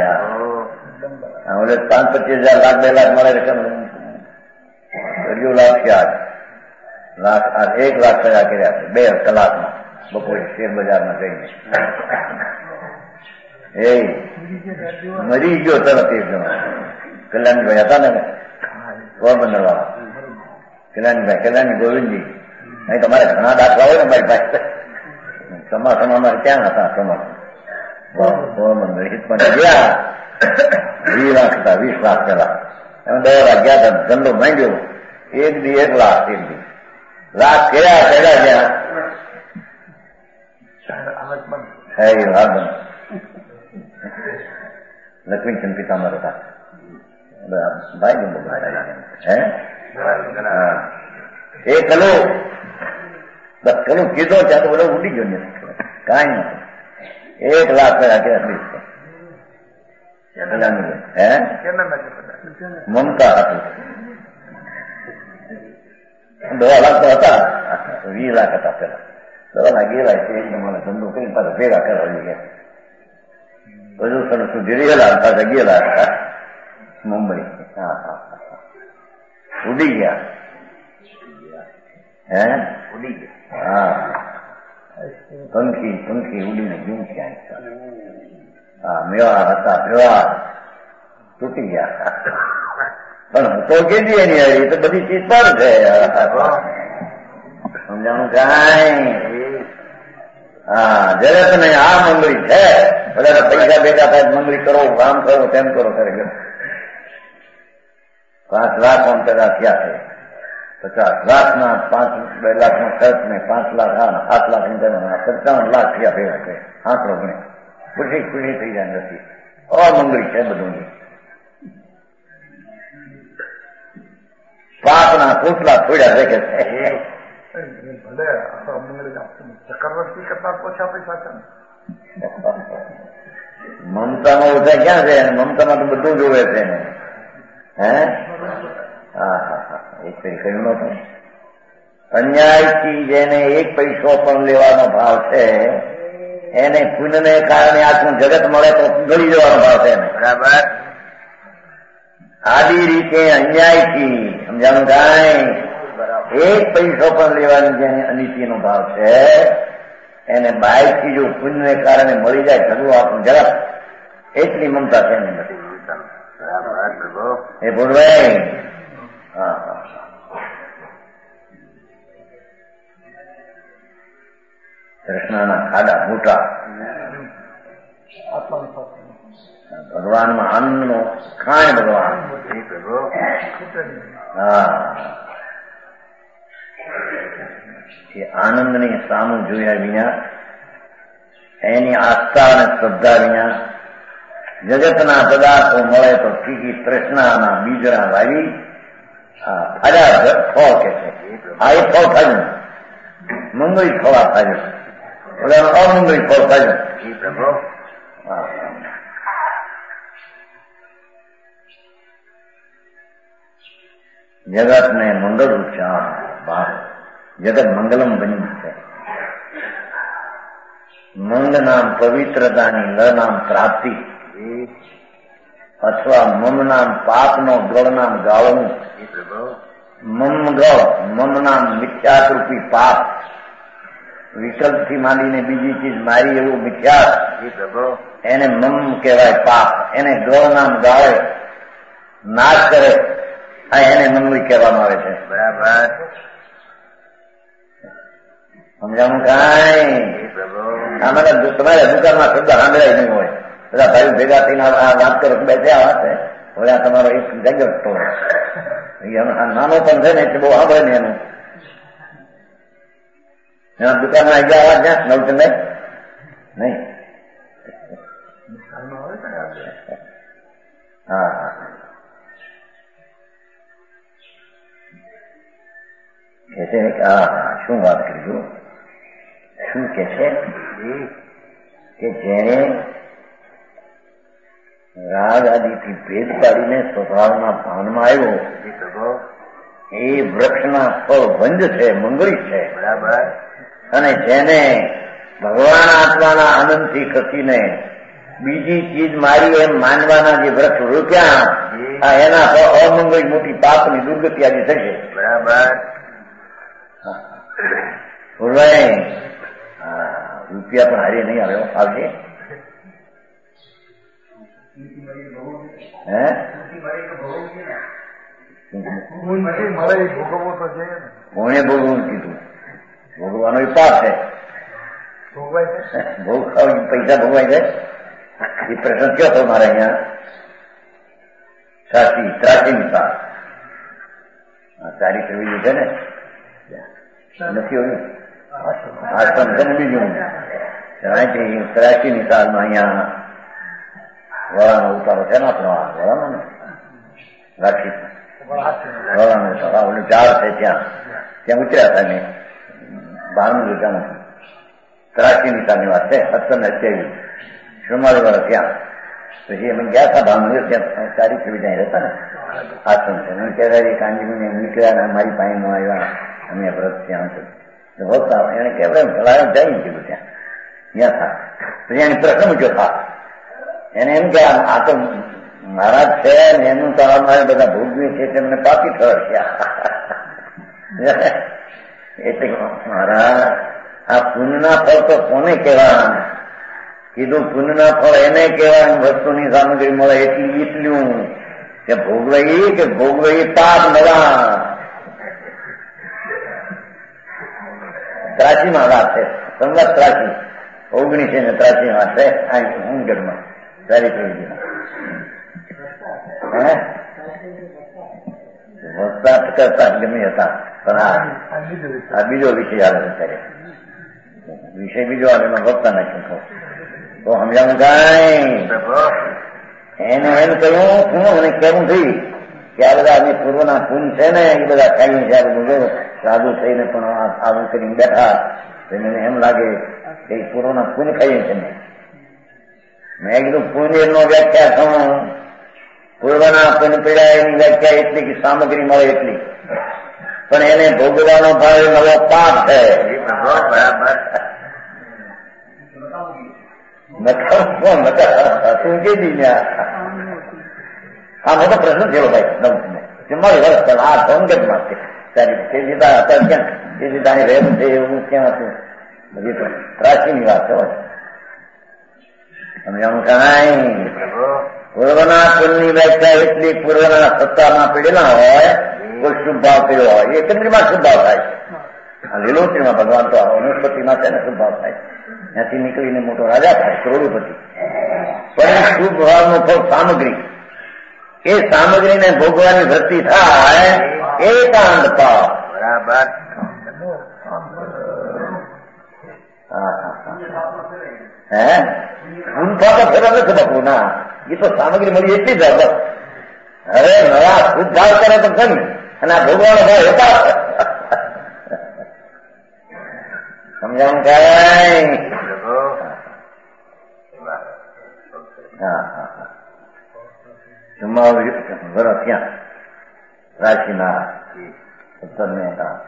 ઓલે પાંચ પચીસ હજાર લાખ બે લાખ મળે રકમ અઢી લાખ થયા લાખ આ એક લાખ ટકા કર્યા છે બે કલાકમાં બપોરે શેર બજારમાં જઈને એ મરી ગયો તરત એક જણો કલ્યાણભાઈ હતા ને પોરબંદર વાળા કલ્યાણભાઈ કલ્યાણ ગોવિંદજી અહીં તમારે ઘણા દાખલા હોય ને મારી પાસે ચોમાસામાં અમારે ક્યાં હતા ચોમાસા પોરબંદર હિતમાં ગયા વીસ લાખ હતા વીસ લાખ પેલા એમ દસ લાખ ગયા હતા ધંધો માંડ્યો એક દી એક લાખ એક દી લાખ કર્યા કર્યા ગયા હે લાભ લક્ષ્મીચંદ પિતામર હતા ભાઈ ગમે હે એ કલો બસ કલો કીધો ત્યાં તો બધો ઉડી ગયો ને કાંઈ નથી એક લાખ પેલા કે હે મમતા હતું દવા લાખ તો હતા વીસ લાખ હતા પેલા દવા લાખ ગયેલા છે મને ધંધો કરીને પાછા ભેગા કરવા ગયા બધું સરસ સુધી રહેલા પાછા ગયેલા હતા મુંબઈ હા હા ઉડી ગયા હે ઉડી ગયા હા પંખી પંખી ઉડીને ગયું ક્યાંય હા મેવા હતા મેવા તૂટી ગયા પણ તો કેટલી એની આવી તો બધી ચીજ પર છે સમજાણું કાંઈ હા જયારે તને આ મંગળી છે બધા પૈસા ભેગા થાય મંગળી કરો કામ કરો તેમ કરો કરે પાંચ લાખ આમ પેદા થયા છે પચાસ લાખ ના પાંચ બે લાખ નો ખર્ચ ને પાંચ લાખ હા સાત લાખ ની પંચાવન લાખ થયા ભેગા છે આંકડો ગણે ખુશી ખુશી થઈ જાય નથી અમંગળી છે બધું પાપના કોટલા થોડ્યા દેખે છે ભલે ચક્રવર્તી કરતા ઓછા પૈસા છે મમતામાં ઓછા ક્યાં છે મમતામાં તો બધું જોવે છે ને હે હા હા હા એક ફેરી કહ્યું નતું અન્યાયથી જેને એક પૈસો પણ લેવાનો ભાવ છે એને પુણ્યને કારણે આખું જગત મળે તો ગળી જવાનો ભાવ છે એને બરાબર આડી રીતે અન્યાયથી સમજાણું કાંઈ એક પૈસો પણ લેવાની જેને અનિતિનો ભાવ છે એને બાયથી જો પુણ્યને કારણે મળી જાય સગું આપણું જગત એટલી મમતા છે એની નથી એ બોલવાય હા હા કૃષ્ણના ખાડા મોટા ભગવાનમાં આનંદનો ખાણ ભગવાન હા એ આનંદની સામું જોયા વિના એની આસ્થા અને શ્રદ્ધા વિના જગતના પદાર્થો મળે તો ઠીકી તૃષ્ણાના બીજરા વાવી ફળ્યા ફળ કે છે આ એ ફળ થયું મંગળી ફળા થયું એટલે અમંગળી ફળ થયું જગત ને મંગળ ઉચ્ચાર બાપ જગત મંગલમ બન્યું છે મંગ નામ પવિત્રતાની લ નામ પ્રાપ્તિ અથવા મમ નામ પાપનો ગળ નામ ગાળવું મમ ગળ મમ નામ મિથ્યારૂપી પાપ વિકલ્પથી માંડીને બીજી ચીજ મારી એવું મિથ્યાત એને મમ કહેવાય પાપ એને ગળ નામ ગાળે નાશ કરે આ એને મંગળી કહેવામાં આવે છે બરાબર સમજાણું કાંઈ તમારે દુકાનમાં શબ્દ સાંભળાય નહીં હોય બધા ભાઈ ભેગા થઈને વાત કરો બેસ્યા વાત છે હવે આ તમારો એક જગત તો નાનો પણ છે ને એટલે બહુ સાંભળે ને એનું એના દુકાનમાં ગયા આવાજ જ્યાં નવચંદ નહીં હા હા કે છે હા શું વાત કરીશું શું કે છે કે જેને રાગ આદિથી ભેદ પાડીને સ્વભાવના ભાનમાં આવ્યો એ વૃક્ષના ફળ વંજ છે મંગળી છે બરાબર અને જેને ભગવાન આત્માના આનંદથી ખસીને બીજી ચીજ મારી એમ માનવાના જે વૃક્ષ રોક્યા એના ફળ અમંગળી મોટી પાપની દુર્ગતિ આદિ થશે બરાબર બોલવાય રૂપિયા પણ હારે નહીં આવ્યો આવશે હે મળે ભોગવવો તો છે ને. કોણે ભોગવવું કીધું? ભોગવવાનો પાપ છે. ભોગવાય છે ભોગ ખાવ પૈસા ભોગવાય છે. એ પ્રશ્ન કયો હતો મારે અહીંયા? સાચી ત્રાસી નિકાલ ચારિત્ર બીજું છે ને નથી હોય આશ્રમ છે ને બીજું ત્રાસી નિકાલમાં અહીંયા વડાનો ઉતારો છે ને આપણો વડાનો ને રાખી વડાનો ઉતારો ચાર છે ત્યાં ત્યાં ઉતર્યા હતા ને બારનું જતા ત્રાસી નિકાલની વાત છે સત્તર ને અઠ્યાવીસ ચુમ્માલીસ વર્ષ ત્યાં પછી અમે ગયા હતા ભાવનગર ત્યાં ચારી સુવિધા રહેતા ને આશ્રમ છે મને કહેવાય કાંજીને નીકળ્યા ને મારી પાસે નો આવ્યા અમે વ્રત ત્યાં હોતા એને કહેવાય ભલાયો જાય કીધું ત્યાં ત્યાં થા પછી એને પ્રશ્ન મૂક્યો થા એને એમ કે આ તો મહારાજ છે ને એનું તો અમારે બધા ભોગવી છે તેમને પાપી ઠરશ્યા એટલે મહારાજ આ પુણ્યના ફળ તો કોને કહેવાય? કીધું પુણ્યના ફળ એને કહેવાય વસ્તુની સામગ્રી મળે એટલી એટલું કે ભોગવાઈ કે ભોગવાઈ પાપ નવા ત્રાસીમાં વાત છે સંવત ત્રાસી ઓગણીસે ને ત્રાસી વાત છે હોમગઢમાં સારી થઈ હે વસ્તા કરતા ગમે હતા પણ આ બીજો વિષય આવે અત્યારે વિષય બીજો આવે એમાં વક્તા નાખ્યું તો સમજાવું કાંઈ એને એમ કહ્યું શું અને કેવું થઈ કે આ બધા પૂર્વના પૂન છે ને એ બધા ખાઈ છે બધું સાધુ થઈને પણ આવું કરીને બેઠા મને એમ લાગે કે પૂર્વના પૂન ખાઈએ છે ને મેં કીધું પૂન્ય નો વ્યાખ્યા શું? પૂર્વના પૂન પીડા એની વ્યાખ્યા એટલી કે સામગ્રી મળે એટલી પણ એને ભોગવાનો ભાવ નવો પાપ છે. તું કીધી આ મોટો પ્રશ્ન થયો ભાઈ ચુમ્માલીસ વર્ષ પહેલા આ સોનગઢમાં છે તારી તે જીતા અત્યારે ક્યાં તે જીતાની રહેવું છે એવું ક્યાં હતું બધી તો ત્રાસીની વાત છે સમજાવું કાંઈ પૂર્વના પુણ્યની વ્યાખ્યા એટલી પૂર્વના સત્તામાં પીડેલા હોય કોઈ શુભ ભાવ કર્યો હોય એ ચંદ્રમાં શુભ ભાવ થાય છે લીલોત્રીમાં ભગવાન તો વનસ્પતિમાં છે ને શુભ ભાવ થાય ત્યાંથી નીકળીને મોટો રાજા થાય કરોડોપતિ પણ શુભ ભાવનો ફળ સામગ્રી એ સામગ્રીને ભોગવાની વૃત્તિ થાય એકાંત પાપ બરાબર. હે ગુંફા તો ફેરા નથી બાપુ ના એ તો સામગ્રી મળી એટલી જ હવે નવા શુભ ભાવ કરે તો ગમે અને આ ભોગવાનો ભાવ હતા સમજાવું કાંઈ? હા હા હા ચુમ્માલીસ વર્ષ ત્યાં રાશિના સત્તરને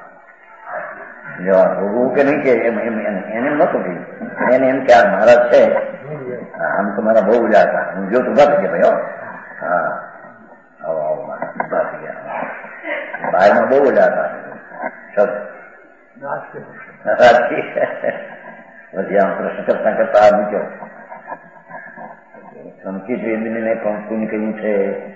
જવા ભોગવું કે નહીં કે એમ એમ એને નતું કહ્યું એને એમ કે આ મહારાજ છે આમ તો મારા બહુ ઉજા હતા હું જો તો ઉભા થઈ ગયા ભાઈ હા આવો આવો મારા ઉભા થઈ ગયા બહારમાં બહુ ઉજા હતા સબ પછી આમ પ્રશ્ન કરતા કરતા આ મૂક્યો સંકિત વેદને પણ પુણ્ય કહ્યું છે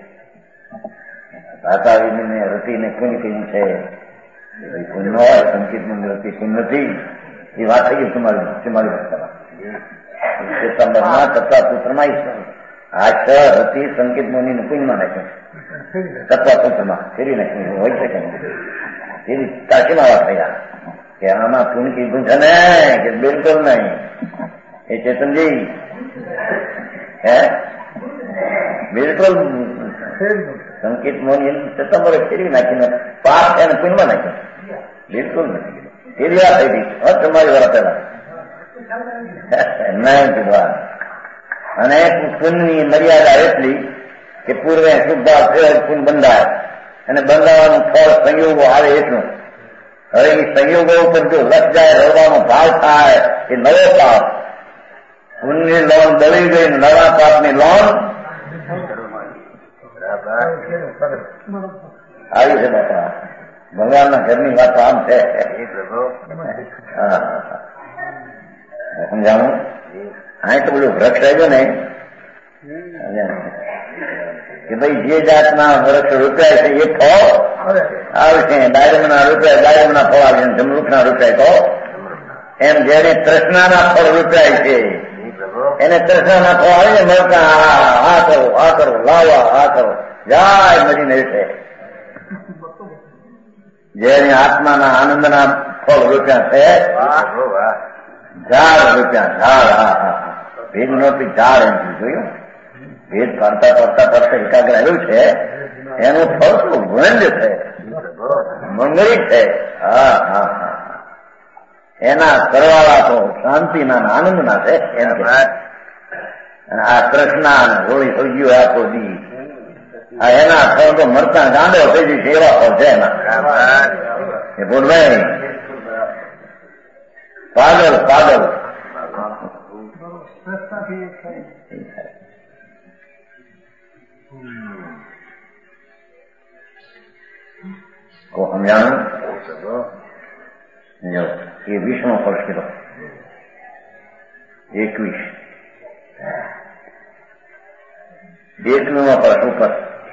ભાષા વેદને રતિને પુણ્ય કહ્યું છે પુણ્ય હોય સંકિત રતિ પુણ્ય નથી એ વાત થઈ ગઈ તમારી તમારી ભાષામાં તત્વા સૂત્રમાં આ છ રતિ સંકિત મુનિ પુણ્યમાં નાખ્યું તત્વા સૂત્રમાં ફેરી નાખ્યું હોય શકે એની તાકીમાં વાત થયા કે આમાં પુણ્ય કીધું છે ને કે બિલકુલ નહીં એ ચેતનજી હે બિલકુલ સંકેત મોની સત્તંબરે ફેરવી નાખીને પાપ એને પુણ્યમાં નાખ્યું બિલકુલ નથી ફેરી વાત થઈ ગઈ તમારી વાર પેલા નહીં કીધવા અને પુણ્યની મર્યાદા એટલી કે પૂર્વે શુદ્ધાર પુણ્ય બંધાય અને બંધાવાનું ફળ સંયોગો આવે એટલું હવે એ સંયોગો ઉપર જો લખ જાય રડવાનો ભાવ થાય એ નવો પાપ પુણ્યની લોન દળી ગઈ નવા પાપની લોન આવી છે બાપા ભગવાનના ઘરની વાત આમ છે સમજાવું હા તો બધું વૃક્ષ આવ્યો ને કે ભાઈ જે જાતના વર્ષ રૂપિયા છે એ ફળ આવશે, દાયમના રૂપિયા દાયમના ફળ આવશે, જમરૂખના રૂપિયા તો એમ જેને તૃષ્ણાના ફળ રૂપિયા છે એને તૃષ્ણાના ફળ આવે ને મળતા આ કરો આ કરો લાવવા આ કરો જાય મળીને છે. જેને આત્માના આનંદના ફળ રૂપિયા છે ઝાડ રૂપિયા ઝાડ. હા હા ભેદ નહોતી ઝાડ એમ જોયું. ભેદ ફરતા ફરતા ફરતા એકાગ્ર આવ્યું છે એનું ફળ શું વંજ છે, મંગળી છે. હા હા હા એના કરવાળા તો શાંતિના આનંદના છે. એમ આ કૃષ્ણા હોળી થઈ ગયું આખો દી એના ફળ તો મરતા ગાંડો થઈ ગઈ છે એવા ફળ છે એના. એ બોલભાઈ પાગલ પાગલ को समझाणु जो ये वीसमो वर्ष कीधो एकवीस एकवीसमो वर्ष ऊपर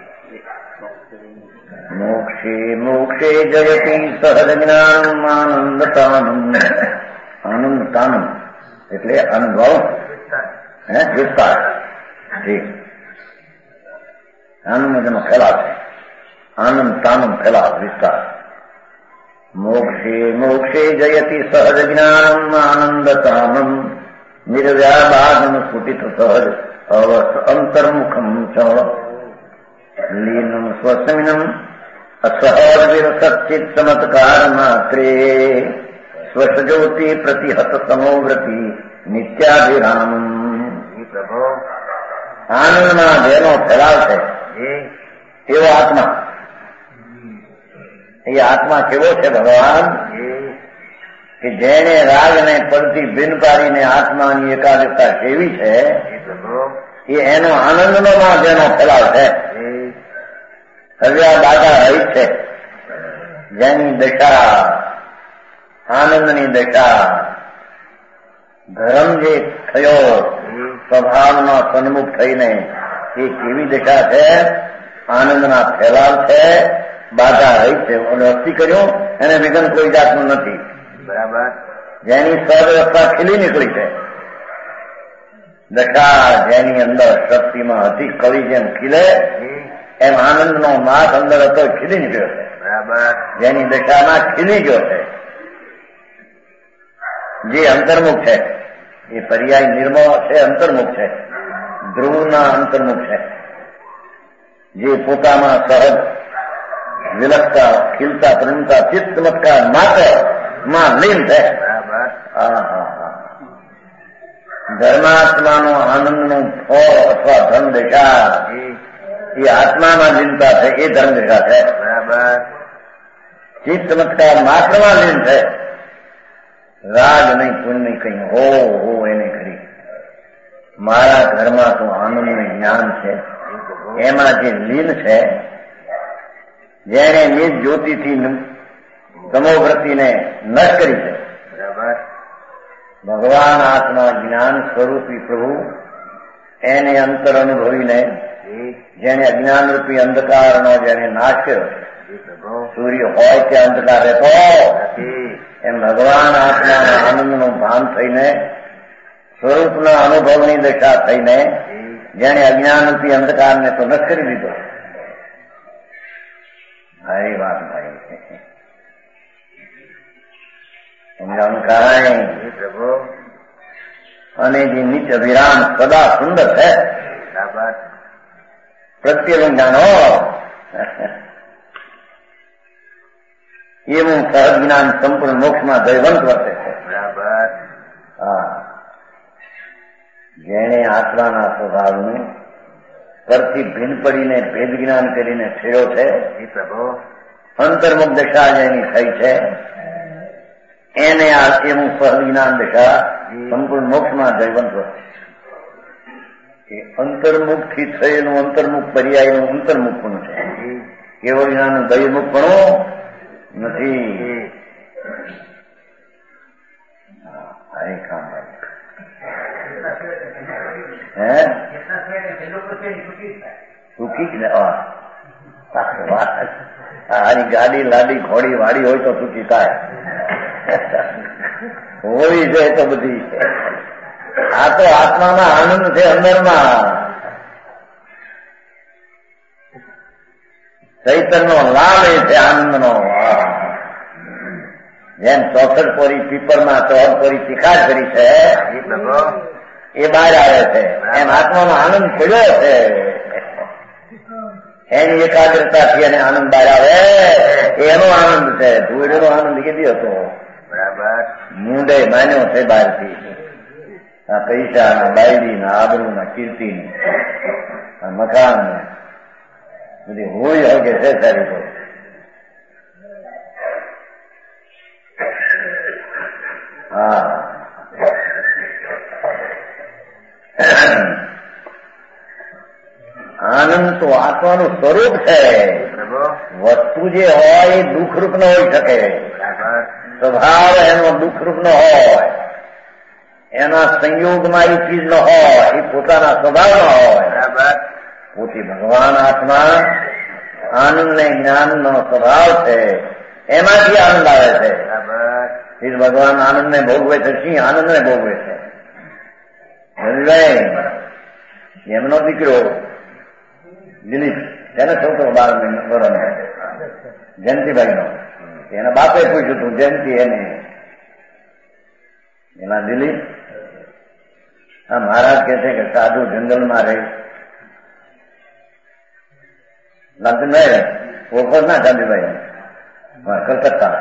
मोक्षे मोक्षे जयति सहज ज्ञानम आनंदतानम. आनंदतानम એટલે અનુભવ હે વિસ્તાર ઠીક. આનંદ જેનો ફેલાવ છે આનંદ તાનંદ ફેલાવ વિસ્તાર. મોક્ષે મોક્ષે જયતિ સહજ જ્ઞાનમ આનંદતાનમ નિર્વ્યાબાદમ સ્ફુટિત સહજ અવસ્થ અંતર્મુખમ ચ લીનમ સ્વસ્મિનમ અસહજ વિરસચિત ચમત્કાર માત્રે સ્વસજોતિ પ્રતિહત સમોવ્રતિ નિત્યાભિરામ. આનંદમાં જેનો ફેલાવ છે એવો આત્મા. એ આત્મા કેવો છે ભગવાન કે જેને રાગને પડતી બિન પાડીને આત્માની એકાગ્રતા કેવી છે એ એનો આનંદમાં જેનો ફેલાવ છે હવ્યા દાદા રહી છે જેની દશા આનંદની દશા ધર્મ જે થયો સ્વભાવમાં સન્મુખ થઈને એ કેવી દશા છે આનંદના ફેલાવ છે બાધા રહી છે. અસ્તી કર્યું એને વિઘન કોઈ જાતનું નથી. બરાબર. જેની સર્વસ્થા ખીલી નીકળી છે દશા જેની અંદર શક્તિમાં હતી કવિ જેમ ખીલે એમ આનંદનો માસ અંદર હતો ખીલી નીકળ્યો છે. બરાબર. જેની દશામાં ખીલી ગયો છે જે અંતર્મુખ છે એ પર્યાય નિર્મળ છે અંતર્મુખ છે ધ્રુવના અંતર્મુખ છે જે પોતામાં સહજ વિલક્ષતા ખીલતા પ્રેમતા ચિત્ત ચમત્કાર માત્ર માં લીન છે. ધર્માત્માનો આનંદનું ફળ અથવા ધર્મ દશા એ આત્મામાં લીનતા છે એ ધર્મ દશા છે. બરાબર. ચિત્ત ચમત્કાર માત્રમાં લીન છે. રાગ નહીં પુણ્ય નહીં કઈ હો હો એને કરી મારા ઘરમાં તો આનંદનું જ્ઞાન છે એમાં જે લીન છે જેને નિજ જ્યોતિથી તમોવૃત્તિને નષ્ટ કરી છે. બરાબર. ભગવાન આત્મા જ્ઞાન સ્વરૂપી પ્રભુ એને અંતર અનુભવીને જેને અજ્ઞાનરૂપી અંધકારનો જેને નાશ કર્યો છે. સૂર્ય હોય કે અંધકાર રહેતો એમ ભગવાન આત્માના આનંદનું ભાન થઈને સ્વરૂપના અનુભવની દશા થઈને જેને અજ્ઞાનરૂપી અંધકારને તો નષ્ટ કરી દીધો. ભાઈ વાત ભાઈ સમજાવવાનું કારણ પ્રભુ અને જે નિત્ય વિરામ સદા સુંદર છે પ્રત્યેનું જાણો એવું સહજ જ્ઞાન સંપૂર્ણ મોક્ષમાં દૈવંત વર્તે છે. બરાબર. હા જેણે આત્માના સ્વભાવનું પરથી ભિન્ન પડીને ભેદ જ્ઞાન કરીને છેડ્યો છે એ પ્રભુ અંતર્મુખ દશા જેની થઈ છે એને આ એવું સહજ જ્ઞાન દશા સંપૂર્ણ મોક્ષમાં દૈવંત વર્તે છે. અંતર્મુખ થી થયેલું અંતર્મુખ પર્યાયનું અંતર્મુખ પણ છે. કેવળ જ્ઞાન દૈવમુખ પણ નથી. આ કામ હે સુખી જ ને આની ગાડી લાડી ઘોડી વાડી હોય તો સુખી થાય હોવી જોઈએ તો બધી આ તો આત્મામાં આનંદ છે અંદરમાં ચૈતન્ય લાભ એ છે આનંદનો જેમ ચોસઠ પોરી પીપરમાં ચોહઠ પોરી તીખાજ કરી છે એ બહાર આવે છે એમ આત્માનો આનંદ પડ્યો છે એની એકાગ્રતાથી એને આનંદ બહાર આવે એનો આનંદ છે ધૂળનો આનંદ કીધી હતો બરાબર મુંડે માન્યો છે બહારથી આ પૈસા બાયડી ના આબરૂ ના કીર્તિ આ મકાન બધી હોય કે છે સારી કોઈ હા આનંદ તો આત્માનું સ્વરૂપ છે વસ્તુ જે હોય એ દુઃખરૂપ ન હોઈ શકે સ્વભાવ એનો દુઃખરૂપ ન હોય એના સંયોગમાં એ ચીજ ન હોય એ પોતાના સ્વભાવ ન હોય પોતે ભગવાન આત્મા આનંદ ને જ્ઞાન નો સ્વભાવ છે એમાંથી આનંદ આવે છે ભગવાન આનંદ ને ભોગવે છે સિંહ આનંદ ને ભોગવે છે એમનો દીકરો દિલીપ તેને છોકરો બાર વર્ષનો જયંતિભાઈ નો એના બાપે પૂછ્યું હતું જયંતિ એને એના દિલીપ હા મહારાજ કે છે કે સાધુ જંગલમાં રહે લાલચંદભાઈ ઓળખો ના ગાંધીભાઈ કલકત્તા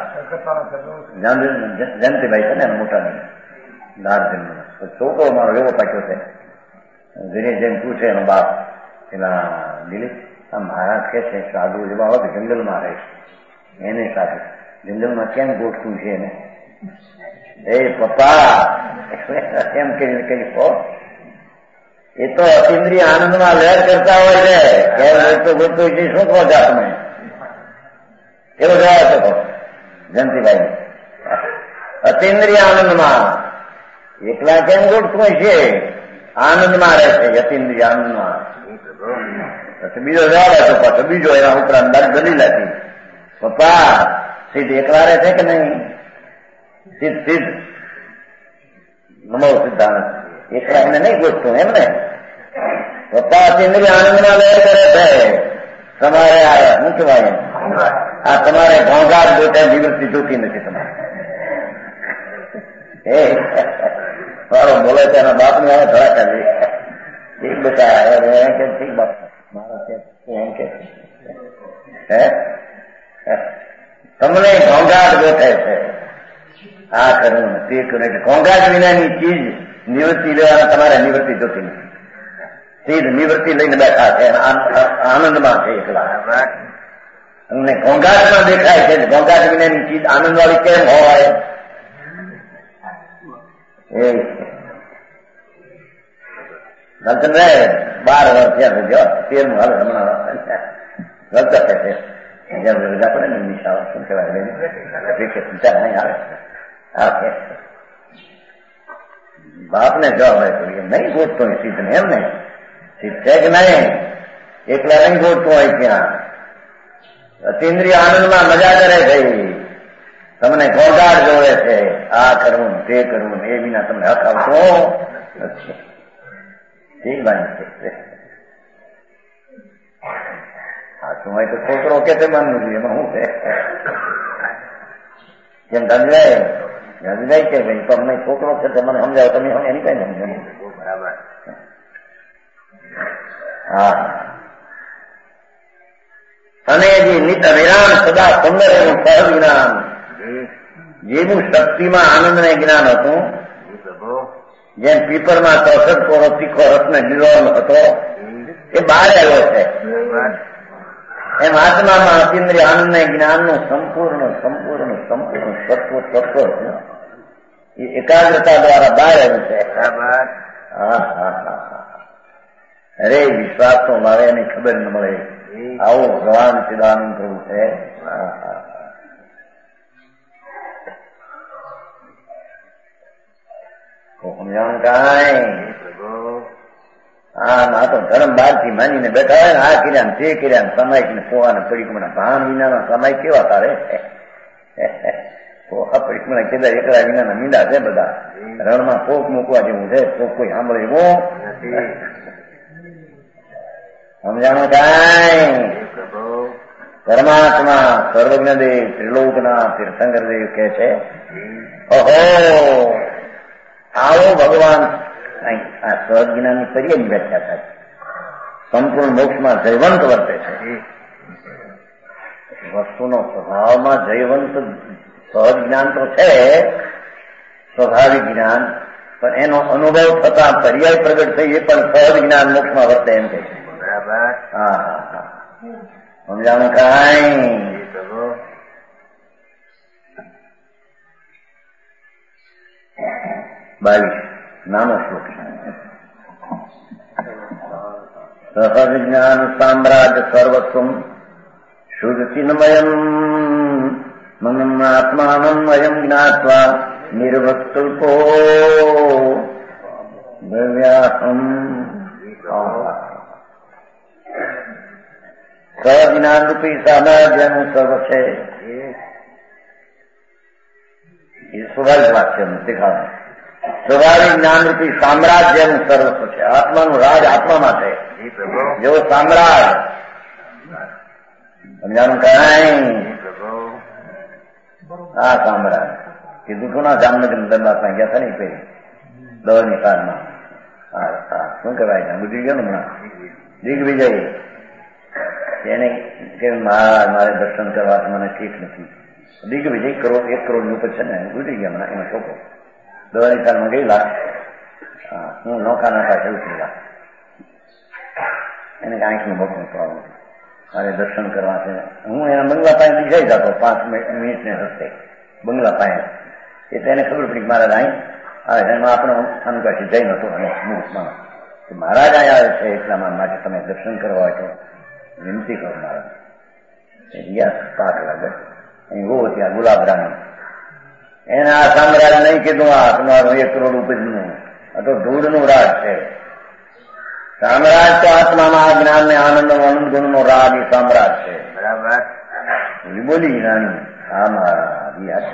જયંતિભાઈ છે ને મોટા દાર્જિલિંગ છોકરો મારો એવો પાક્યો છે ધીરે જઈને પૂછે એનો બાપ પેલા દિલીપ આ મહારાજ કે છે સાધુ એવા હોય જંગલમાં રહે એને સાથે જંગલમાં કેમ ગોઠવું છે એને એ પપ્પા એમ કરીને કઈ કહો એ તો અતિન્દ્રિય આનંદમાં લહેર કરતા હોય છે કેમ તો ગોઠવું છે શું કહો છો તમે એવો જવાબ હતો જયંતિભાઈ અતિન્દ્રિય આનંદમાં એકલા કેમ ગોઠવું છે આનંદમાં રહે છે અતિન્દ્રિય આનંદમાં બીજો જવાબ હતો પાછો બીજો એના ઉપરાંત દલીલ હતી પપ્પા સિદ્ધ એકલા રહે છે કે નહીં સિદ્ધ સિદ્ધ નમો સિદ્ધાંત એકલા એમને નહીં ગોઠતું એમ ને પપ્પા અતિન્દ્રિય આનંદમાં લહેર કરે છે તમારે આ શું કહેવાય આ તમારે ઘોંઘાટ ગોઠે નિવૃત્તિ જોતી નથી તમારે એ મારો બોલે છે એના બાપ ને આવે ધડાકા લે એક બેટા કે ઠીક બાપ મારા એમ કે હે તમને ઘોંઘાટ ગોઠે છે આ કરવું તે કરવું એટલે ઘોંઘાટ વિનાની ચીજ નિવૃત્તિ લેવાના તમારે નિવૃત્તિ જોતી નથી સીધ નિવૃત્તિ લઈને બેઠા છે આનંદમાં છે એકલા અમને ઘોંઘાટમાં દેખાય છે ઘોંઘાટ વિનાની ચીજ આનંદ વાળી કેમ હોય એ લાલચંદ્રભાઈ બાર વર્ષ થયા જો તેરમું હાલ હમણાં રજા છે જયારે રજા પડે ને નિશાળ શું કહેવાય વિચાર નહીં આવે બાપને જવાબ આપ્યો નહીં ગોઠતો હોય સીધ ને એમ ને સીધ છે કે નહીં એકલા નહીં ગોઠતું હોય ત્યાં અતિન્દ્રિય આનંદમાં મજા કરે છે તમને ઘોંઘાટ જોડે છે આ કરવું તે કરવું એ વિના તમને હક આવતો નથી ઠીક ભાઈ હા શું હોય તો છોકરો કે તે માનવું જોઈએ એમાં શું છે જેમ ગાંધીભાઈ ગાંધીભાઈ કે ભાઈ તો અમને છોકરો છે તો મને સમજાવો તમે એની કઈ સમજો બરાબર હા અને જે નિત વિરામ સદા સુંદર એનું સહજ જ્ઞાન જેનું શક્તિમાં આનંદ ને જ્ઞાન હતું જેમ પીપરમાં ચોસઠ કોરો તીખો રત્ન લીલો હતો એ બહાર આવ્યો છે એમ આત્મામાં અતિન્દ્રિય આનંદ ને જ્ઞાનનું સંપૂર્ણ સંપૂર્ણ સંપૂર્ણ તત્વ તત્વ એ એકાગ્રતા દ્વારા બહાર આવ્યું છે હા હા હા અરે વિશ્વાસ તો મારે એની ખબર ન મળે આવો ભગવાન ચિદાનંદ પ્રભુ છે હા હા સમજાણું કાંઈ હા ના તો ધર્મ બહાર થી માનીને બેઠા હોય ને આ કર્યા તે કર્યા સમાય પોહાને પડીકમણા ભાન વિનાના સમાય કેવા તારે પોહા પડીકમણા કેદા એકલા વિનાના મીંડા છે બધા રણમાં પોક મૂકવા જેવું છે પોક કોઈ સાંભળે એવું સમજાણું કાંઈ પરમાત્મા સર્વજ્ઞદેવ ત્રિલોકના તીર્થંકરદેવ કે છે ઓહો આવો ભગવાન આ સહજ જ્ઞાનની પર્યાયની વ્યાખ્યા થાય સંપૂર્ણ મોક્ષમાં જયવંત વર્તે છે વસ્તુનો સ્વભાવમાં જયવંત સહજ જ્ઞાન તો છે સ્વાભાવિક જ્ઞાન પણ એનો અનુભવ થતા પર્યાય પ્રગટ થઈ એ પણ સહજ જ્ઞાન મોક્ષમાં વર્તે એમ કે છે બરાબર હા હા હા સમજાણું કાંઈ બાવીસ નાનો શ્લોક સહજ જ્ઞાન સામ્રાજ્ય સર્વસ્વમ શુદ્ધ ચિન્મયમ મનમ આત્માનમ અયમ જ્ઞાત્વા નિર્વકલ્પો ભવ્યાહમ સહજ્ઞાન રૂપી સામ્રાજ્યનું સર્વ છે એ સ્વાભાવિક વાક્યનું દેખાડે સ્વાભાવિક જ્ઞાન રૂપી સામ્રાજ્યનું સર્વસ્વ છે આત્માનું રાજ આત્મામાં છે જેવો સામ્રાજ સમજાણું કાંઈ હા સામ્રાજ કીધું છું ના જામનગર દરબારમાં ગયા હતા ને પેલી દવાની કાળમાં હા હા શું કહેવાય ગુજરી ગયો ને હમણાં દિગ્વિજય એને કે મહારાજ મારે દર્શન કરવા મને ઠીક નથી દિગ્વિજય કરોડ એક કરોડ ઉપર છે ને ગુજરી ગયા હમણાં એનો છોકરો દવાની કાળમાં ગયેલા હા હું નોખા નાખા થયું થયેલા એને આંખનું મોટું પ્રોબ્લેમ મારે દર્શન કરવા છે હું એના બંગલા પાસે જઈ જતો પાંચ મિનિટ ને રસ્તે બંગલા પાસે એટલે એને ખબર પડી કે મહારાજ અહીં આવે એમાં આપણો અનુકાશી જઈ નતો અને મુહૂર્તમાં મહારાજ અહીં આવે છે એટલા માટે તમે દર્શન કરવા હોય તો વિનંતી કરો મહારાજ યસ પાક લાગે અહીં બહુ ત્યાં ગુલાબરાની એને આ સામ્રાજ નહીં કીધું આ તમારું એક કરોડ ઉપજનું આ તો ધૂળનું રાજ છે સામ્રાજ તો આત્મામાં જ્ઞાન ને આનંદ આનંદ ગુણ નો રાજ એ સામ્રાજ છે બરાબર બોલી રાણી હા મહારાજ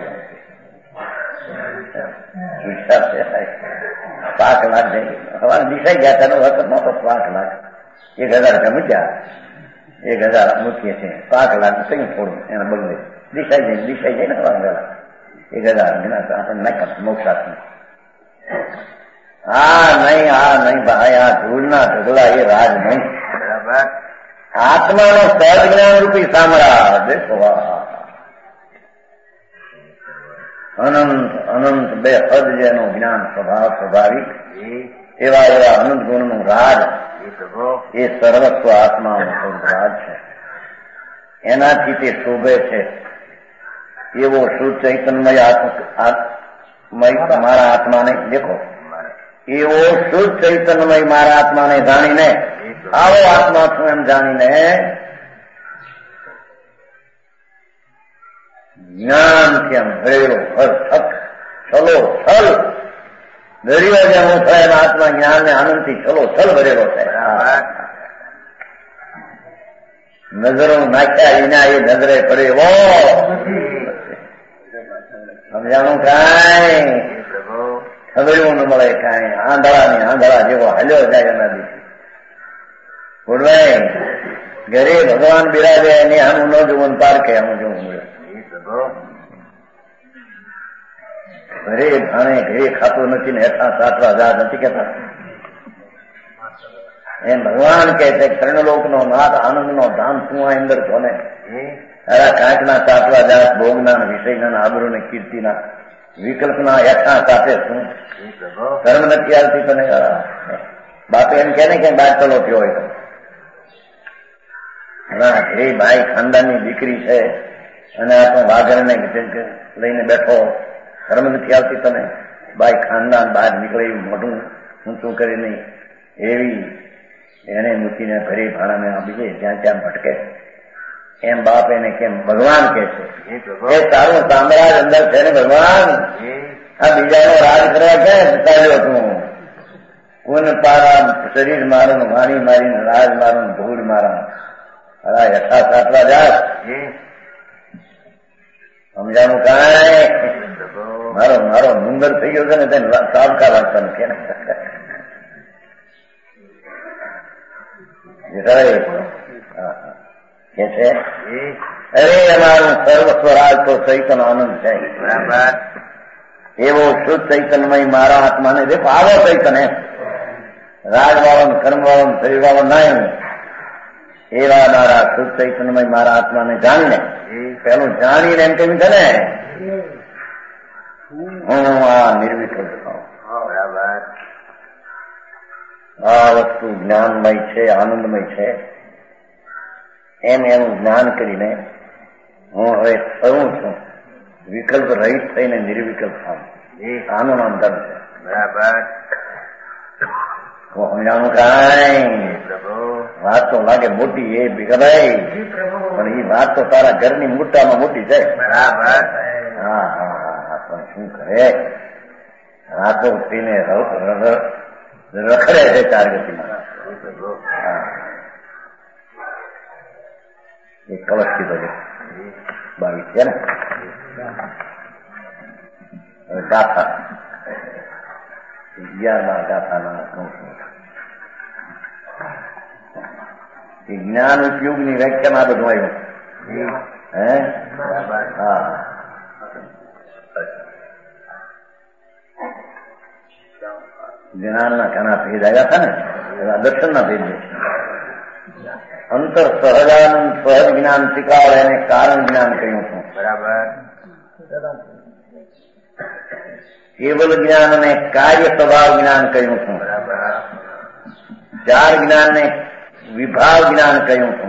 પાંચ લાખ જઈ સવારે દિશાઈ ગયા તેનો વખત નતો પાંચ લાખ એક હજાર રૂપિયા મૂક્યા એક હજાર મૂકીએ છીએ પાંચ લાખ કઈ થોડું એના બગલે દિશાઈ જઈને દિશાઈ જઈને સવારે ગયેલા એક હજાર આપણને નાખ્યા મોક્ષાથી હા નહીં હા નહીં ભાઈ આ ધૂળના ઢગલા એ રાજ નહીં બરાબર આત્માનો સહજ જ્ઞાન રૂપી સામ્રાજ દેખો અનંત અનંત બે હદ જેનું જ્ઞાન સ્વભાવ સ્વાભાવિક એવા એવા અનંત ગુણનું રાજ એ સર્વસ્વ આત્માનું રાજ છે એનાથી તે શોભે છે એવો શુદ્ધ ચૈતન્યમય આત્મા મારા આત્માને દેખો એવો શુદ્ધ ચૈતન્યમય મારા આત્માને જાણીને આવો આત્મા છું એમ જાણીને જ્ઞાનથી એમ ભરેલો હર થક છલો છલ દરિયો જેમ હું થયો એના આત્મા જ્ઞાન ને આનંદથી છલો છલ ભરેલો છે નજરો નાખ્યા વિના એ નજરે પડે એવો સમજાણું કાંઈ ખબર્યું ન મળે કાંઈ આંધળા ને આંધળા જેવો હલ્યો જાય એના દીધી બોલવાય ઘરે ભગવાન બિરાજે એની આનું ન જોવું પારખે આનું જોવું ઘરે ભાણે ઘરે ખાતું નથી ને હેઠા સાતવા જા નથી કેતા એમ ભગવાન કે છે કર્ણલોક નો નાથ આનંદ નો ધામ તું આ અંદર છો ને અરે કાંકના સાતવા જાત ભોગના વિષયના આબરૂ ને કીર્તિના વિકલ્પના યથા સાથે શું ધર્મ નથી આવતી તને બાપે એમ કે ને કે બાર ચલો થયો હોય ના એ ભાઈ ખાનદાનની દીકરી છે અને આ તો વાઘરને લઈને બેઠો ધર્મ નથી આવતી તને ભાઈ ખાનદાન બહાર નીકળે એવું મોઢું ઊંચું કરી નહીં એવી એને મૂકીને ઘરે ભાડામાં બીજે જ્યાં ત્યાં ભટકે એમ બાપ એને કેમ ભગવાન કે છે એ તારું સામ્રાજ અંદર છે ને ભગવાન આ બીજાનો રાજ કરવા ક્યાં બતાવ્યો તું? કોને પારા શરીર મારું, વાણી મારીને રાજ મારું, ધૂળ મારા અરા યથા સાટવા જાત સમજાનું કાંઈ મારો મારો મુંદર થઈ ગયો છે ને તેને સાબકા લાગતા નથી કે છે અરે અમારું સર્વ સ્વરાજ તો ચૈતન આનંદ છે એવો શુદ્ધ ચૈતન્યમય મારા આત્માને દેખો આવો ચૈતન એમ રાજવાળો કર્મવાળો શરીરવાળો નહીં એવા મારા શુદ્ધ ચૈતન્યમય મારા આત્માને જાણીને પેલું જાણીને એમ કેમ છે ને હું આ નિર્વિકલ્પ છું. આ વસ્તુ જ્ઞાનમય છે, આનંદમય છે એમ એનું જ્ઞાન કરીને હું હવે થયું છું વિકલ્પ રહિત થઈને નિર્વિકલ્પ થાઉં. આનું નામ ધર્મ છે. બરાબર સમજાણું કાંઈ વાત તો લાગે મોટી એ ભીખાભાઈ પણ એ વાત તો તારા ઘરની મોટામાં મોટી છે. બરાબર હા હા હા પણ શું કરે રાતો પીને રખડે છે ચાર ગતિમાં. એક કવચ કીધો છે બાવીસ છે ને ગાથા અગિયારમાં ગાથાના કહું છું જ્ઞાન ઉપયોગની વ્યાખ્યામાં બધું આવ્યું હે હા જ્ઞાનના ઘણા ભેદ આવ્યા હતા ને એવા દર્શનના ભેદ છે. અંતર સહજાનંદ સહજ જ્ઞાન શીખાવે એને કારણ જ્ઞાન કહ્યું છું. બરાબર કેવલ જ્ઞાન અને કાર્ય સ્વભાવ જ્ઞાન કહ્યું છું. બરાબર ચાર જ્ઞાનને વિભાવ જ્ઞાન કહ્યું છું.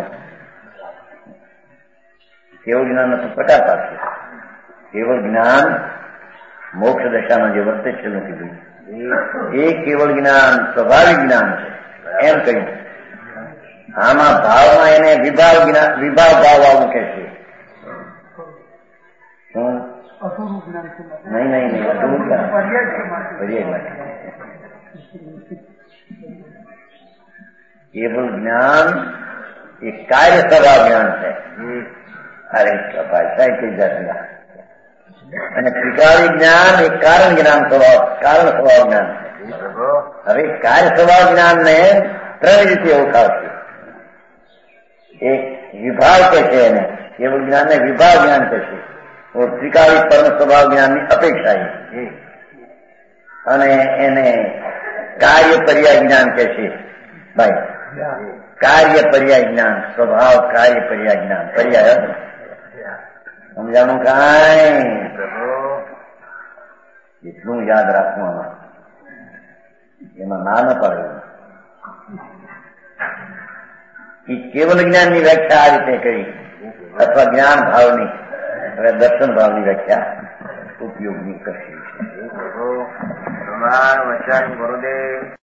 કેવળ જ્ઞાન તો પ્રકાર પાડશે. કેવળ જ્ઞાન મોક્ષ દશામાં જે વર્તે છે એનું કીધું એ કેવળ જ્ઞાન સ્વાભાવિક જ્ઞાન છે એમ કહ્યું. આમાં ભાવમાં એને વિભાવ જ્ઞાન વિભાવ ભાવ આવું કે છે. શું નહીં નહીં નહીં અધૂરું જ્ઞાન કેવળ જ્ઞાન એ કાર્ય સ્વભાવ જ્ઞાન છે. અરે ભાઈ કઈ જાતિ અને ત્રિકાળી જ્ઞાન એ કારણ જ્ઞાન સ્વભાવ કારણ સ્વભાવ જ્ઞાન છે. હવે કાર્ય સ્વભાવ જ્ઞાન ને ત્રણ રીતે ઓળખાવશે. એક વિભાવ કે છે એને કેવળ જ્ઞાન ને વિભાવ જ્ઞાન કહે છે. ત્રિકાળી પરમ સ્વભાવ જ્ઞાનની અપેક્ષા અને એને કાર્ય પર્યાય જ્ઞાન કહે છે. ભાઈ કાર્ય પર્યાય જ્ઞાન સ્વભાવ કાર્ય પર્યાય જ્ઞાન પર્યાય સમજાણું કાંઈ એટલું યાદ રાખવાનું એમાં ના ન પડે. એ કેવલ જ્ઞાનની વ્યાખ્યા આ રીતે કરી અથવા જ્ઞાન ભાવની હવે દર્શન ભાવની વ્યાખ્યા ઉપયોગની કરશે. ગુરુદેવ